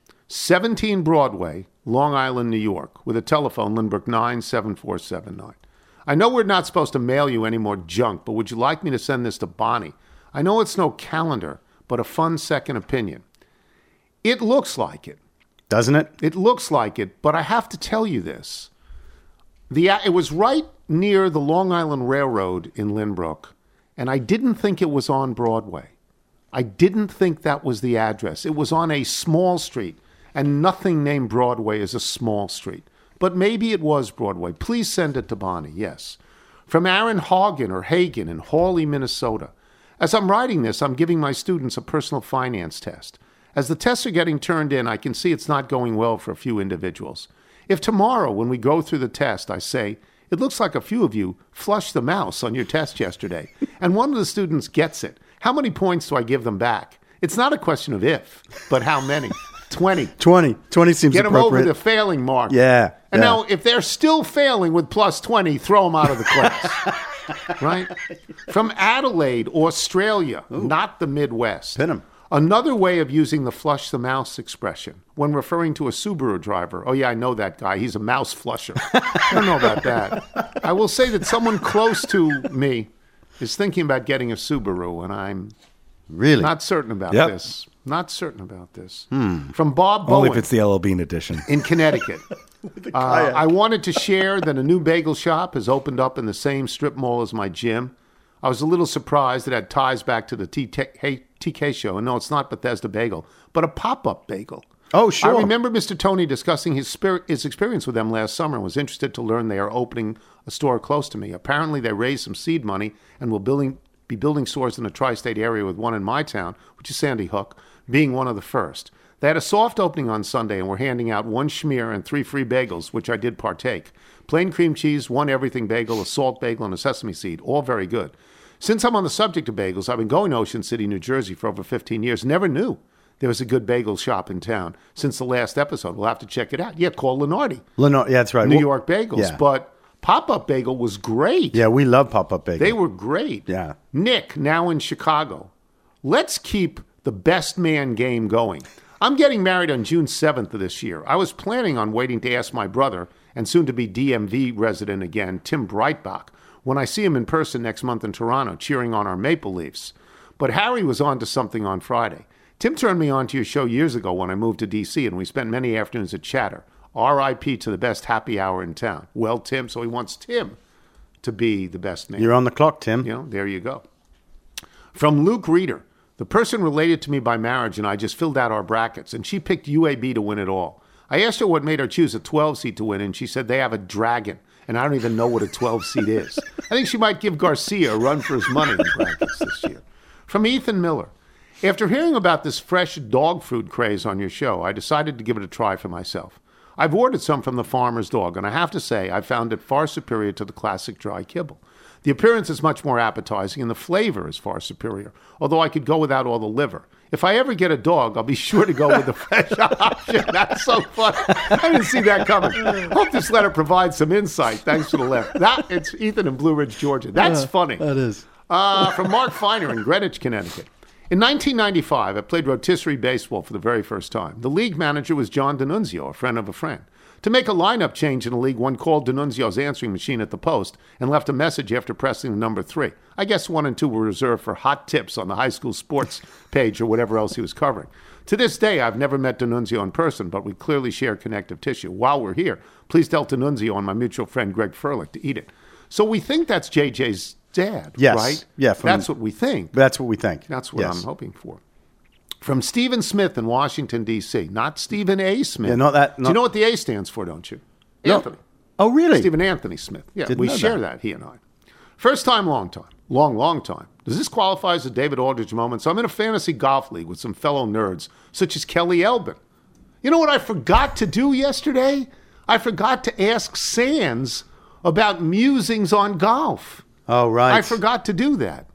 S1: 17 Broadway, Long Island, New York, with a telephone, Lindbergh 97479. I know we're not supposed to mail you any more junk, but would you like me to send this to Bonnie? I know it's no calendar, but a fun second opinion. It looks like it.
S7: Doesn't it?
S1: It looks like it, but I have to tell you this. It was right near the Long Island Railroad in Lynbrook, and I didn't think it was on Broadway. I didn't think that was the address. It was on a small street, and nothing named Broadway is a small street. But maybe it was Broadway. Please send it to Bonnie, yes. From Aaron Hagen or Hagen in Hawley, Minnesota. As I'm writing this, I'm giving my students a personal finance test. As the tests are getting turned in, I can see it's not going well for a few individuals. If tomorrow, when we go through the test, I say, it looks like a few of you flushed the mouse on your test yesterday, and one of the students gets it, how many points do I give them back? It's not a question of if, but how many. 20.
S7: 20 seems
S1: Get them
S7: appropriate.
S1: over the failing mark.
S7: Yeah.
S1: And
S7: yeah.
S1: now, if they're still failing with plus 20, throw them out of the class. Right? From Adelaide, Australia, not the Midwest.
S7: Pin 'em.
S1: Another way of using the flush the mouse expression when referring to a Subaru driver. Oh, yeah, I know that guy. He's a mouse flusher. I don't know about that. I will say that someone close to me is thinking about getting a Subaru, and I'm
S7: Really?
S1: Not certain about
S16: Yep.
S1: this. Not certain about this.
S7: Hmm.
S1: From Bob
S16: Only
S1: Bowen
S16: if it's the L.L. Bean edition.
S1: in Connecticut. I wanted to share that a new bagel shop has opened up in the same strip mall as my gym. I was a little surprised it had ties back to the TK show. And no, it's not Bethesda Bagel, but a pop-up bagel.
S7: Oh, sure.
S1: I remember Mr. Tony discussing his experience with them last summer and was interested to learn they are opening a store close to me. Apparently, they raised some seed money and will be building stores in the tri-state area, with one in my town, which is Sandy Hook, being one of the first. They had a soft opening on Sunday and were handing out 1 schmear and 3 free bagels, which I did partake. Plain cream cheese, 1 everything bagel, a salt bagel, and a sesame seed, all very good. Since I'm on the subject of bagels, I've been going to Ocean City, New Jersey for over 15 years. Never knew there was a good bagel shop in town. Since the last episode, we'll have to check it out. Yeah, call Lenardi.
S7: Yeah, that's right.
S1: New York Bagels.
S7: Yeah.
S1: But Pop-Up Bagel was great.
S7: Yeah, we love Pop-Up Bagel.
S1: They were great.
S7: Yeah.
S1: Nick, now in Chicago. Let's keep the best man game going. I'm getting married on June 7th of this year. I was planning on waiting to ask my brother, and soon-to-be DMV resident again, Tim Breitbach, when I see him in person next month in Toronto, cheering on our Maple Leafs. But Harry was on to something on Friday. Tim turned me on to your show years ago when I moved to D.C., and we spent many afternoons at Chatter. R.I.P. to the best happy hour in town. Well, Tim, so he wants Tim to be the best man.
S7: You're on the clock, Tim.
S1: You know, there you go. From Luke Reeder. The person related to me by marriage and I just filled out our brackets, and she picked UAB to win it all. I asked her what made her choose a 12 seed to win, and she said they have a dragon, and I don't even know what a 12 seed is. I think she might give Garcia a run for his money in brackets this year. From Ethan Miller. After hearing about this fresh dog food craze on your show, I decided to give it a try for myself. I've ordered some from the Farmer's Dog, and I have to say I found it far superior to the classic dry kibble. The appearance is much more appetizing, and the flavor is far superior, although I could go without all the liver. If I ever get a dog, I'll be sure to go with the fresh option. That's so funny. I didn't see that coming. Hope this letter provides some insight. Thanks for the letter. It's Ethan in Blue Ridge, Georgia. That's funny.
S7: That is.
S1: From Mark Feiner in Greenwich, Connecticut. In 1995, I played rotisserie baseball for the very first time. The league manager was John D'Annunzio, a friend of a friend. To make a lineup change in the league, one called D'Annunzio's answering machine at the post and left a message after pressing the number 3. I guess 1 and 2 were reserved for hot tips on the high school sports page or whatever else he was covering. To this day, I've never met D'Annunzio in person, but we clearly share connective tissue. While we're here, please tell D'Annunzio and my mutual friend Greg Furlick to eat it. So we think that's JJ's dad,
S7: Yes.
S1: right?
S7: Yeah.
S1: That's what we think.
S7: That's what we think.
S1: That's what
S7: Yes.
S1: I'm hoping for. From Stephen Smith in Washington, D.C., not Stephen A. Smith.
S7: Yeah, not that.
S1: Do you know what the A stands for, don't you?
S7: No.
S1: Anthony.
S7: Oh, really?
S1: Stephen Anthony Smith. Yeah,
S7: Didn't
S1: we
S7: know
S1: share
S7: that.
S1: that, he and I. First time, long time. Long time. Does this qualify as a David Aldridge moment? So I'm in a fantasy golf league with some fellow nerds, such as Kelly Elbin. You know what I forgot to do yesterday? I forgot to ask Sands about musings on golf.
S7: Oh, right.
S1: I forgot to do that.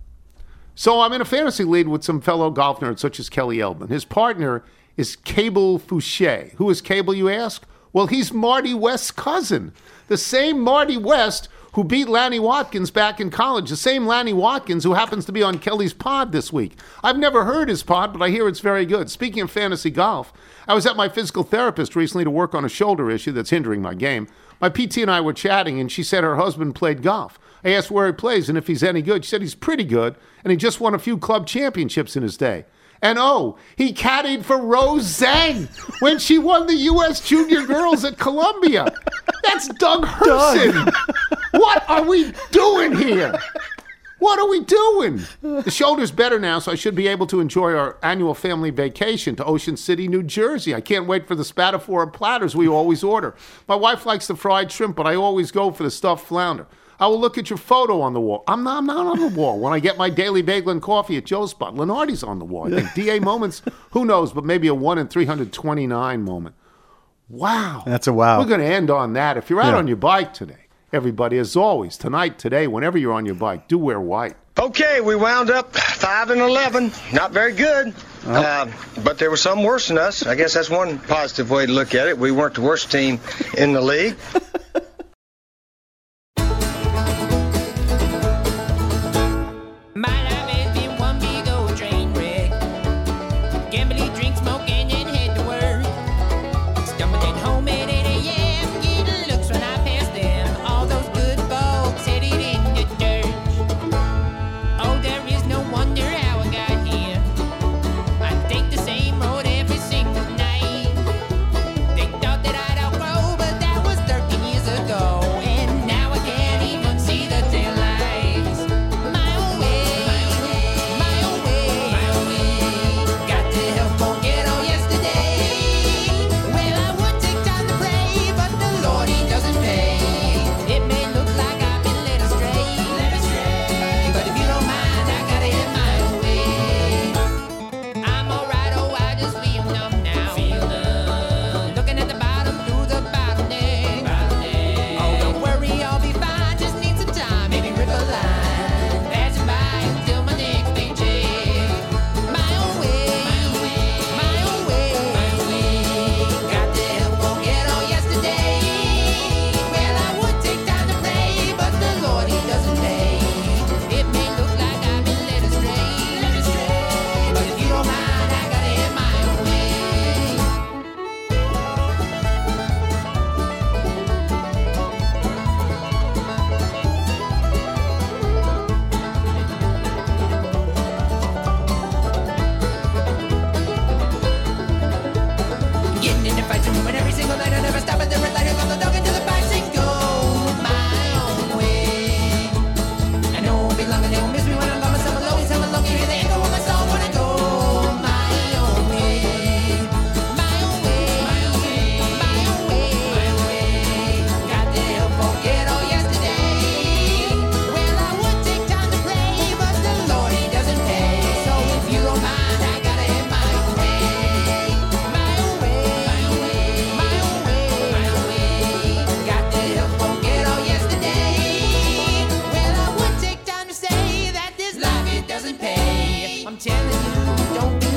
S1: So I'm in a fantasy league with some fellow golf nerds, such as Kelly Elbin. His partner is Cable Fouché. Who is Cable, you ask? Well, he's Marty West's cousin. The same Marty West who beat Lanny Watkins back in college. The same Lanny Watkins who happens to be on Kelly's pod this week. I've never heard his pod, but I hear it's very good. Speaking of fantasy golf, I was at my physical therapist recently to work on a shoulder issue that's hindering my game. My PT and I were chatting, and she said her husband played golf. I asked where he plays and if he's any good. She said he's pretty good, and he just won a few club championships in his day. And he caddied for Rose Zhang when she won the U.S. Junior Girls at Columbia. That's Doug Herson. What are we doing here? What are we doing? The shoulder's better now, so I should be able to enjoy our annual family vacation to Ocean City, New Jersey. I can't wait for the spatafora platters we always order. My wife likes the fried shrimp, but I always go for the stuffed flounder. I will look at your photo on the wall. I'm not on the wall. When I get my daily bagel and coffee at Joe's Spot, Lenardi's on the wall. I think DA moments, who knows, but maybe a 1 in 329 moment. Wow.
S7: That's a wow.
S1: We're going to end on that. If you're out on your bike today, everybody, as always, tonight, today, whenever you're on your bike, do wear white.
S17: Okay, we wound up 5-11. Not very good. But there were some worse than us. I guess that's one positive way to look at it. We weren't the worst team in the league.
S15: I'm telling you, don't be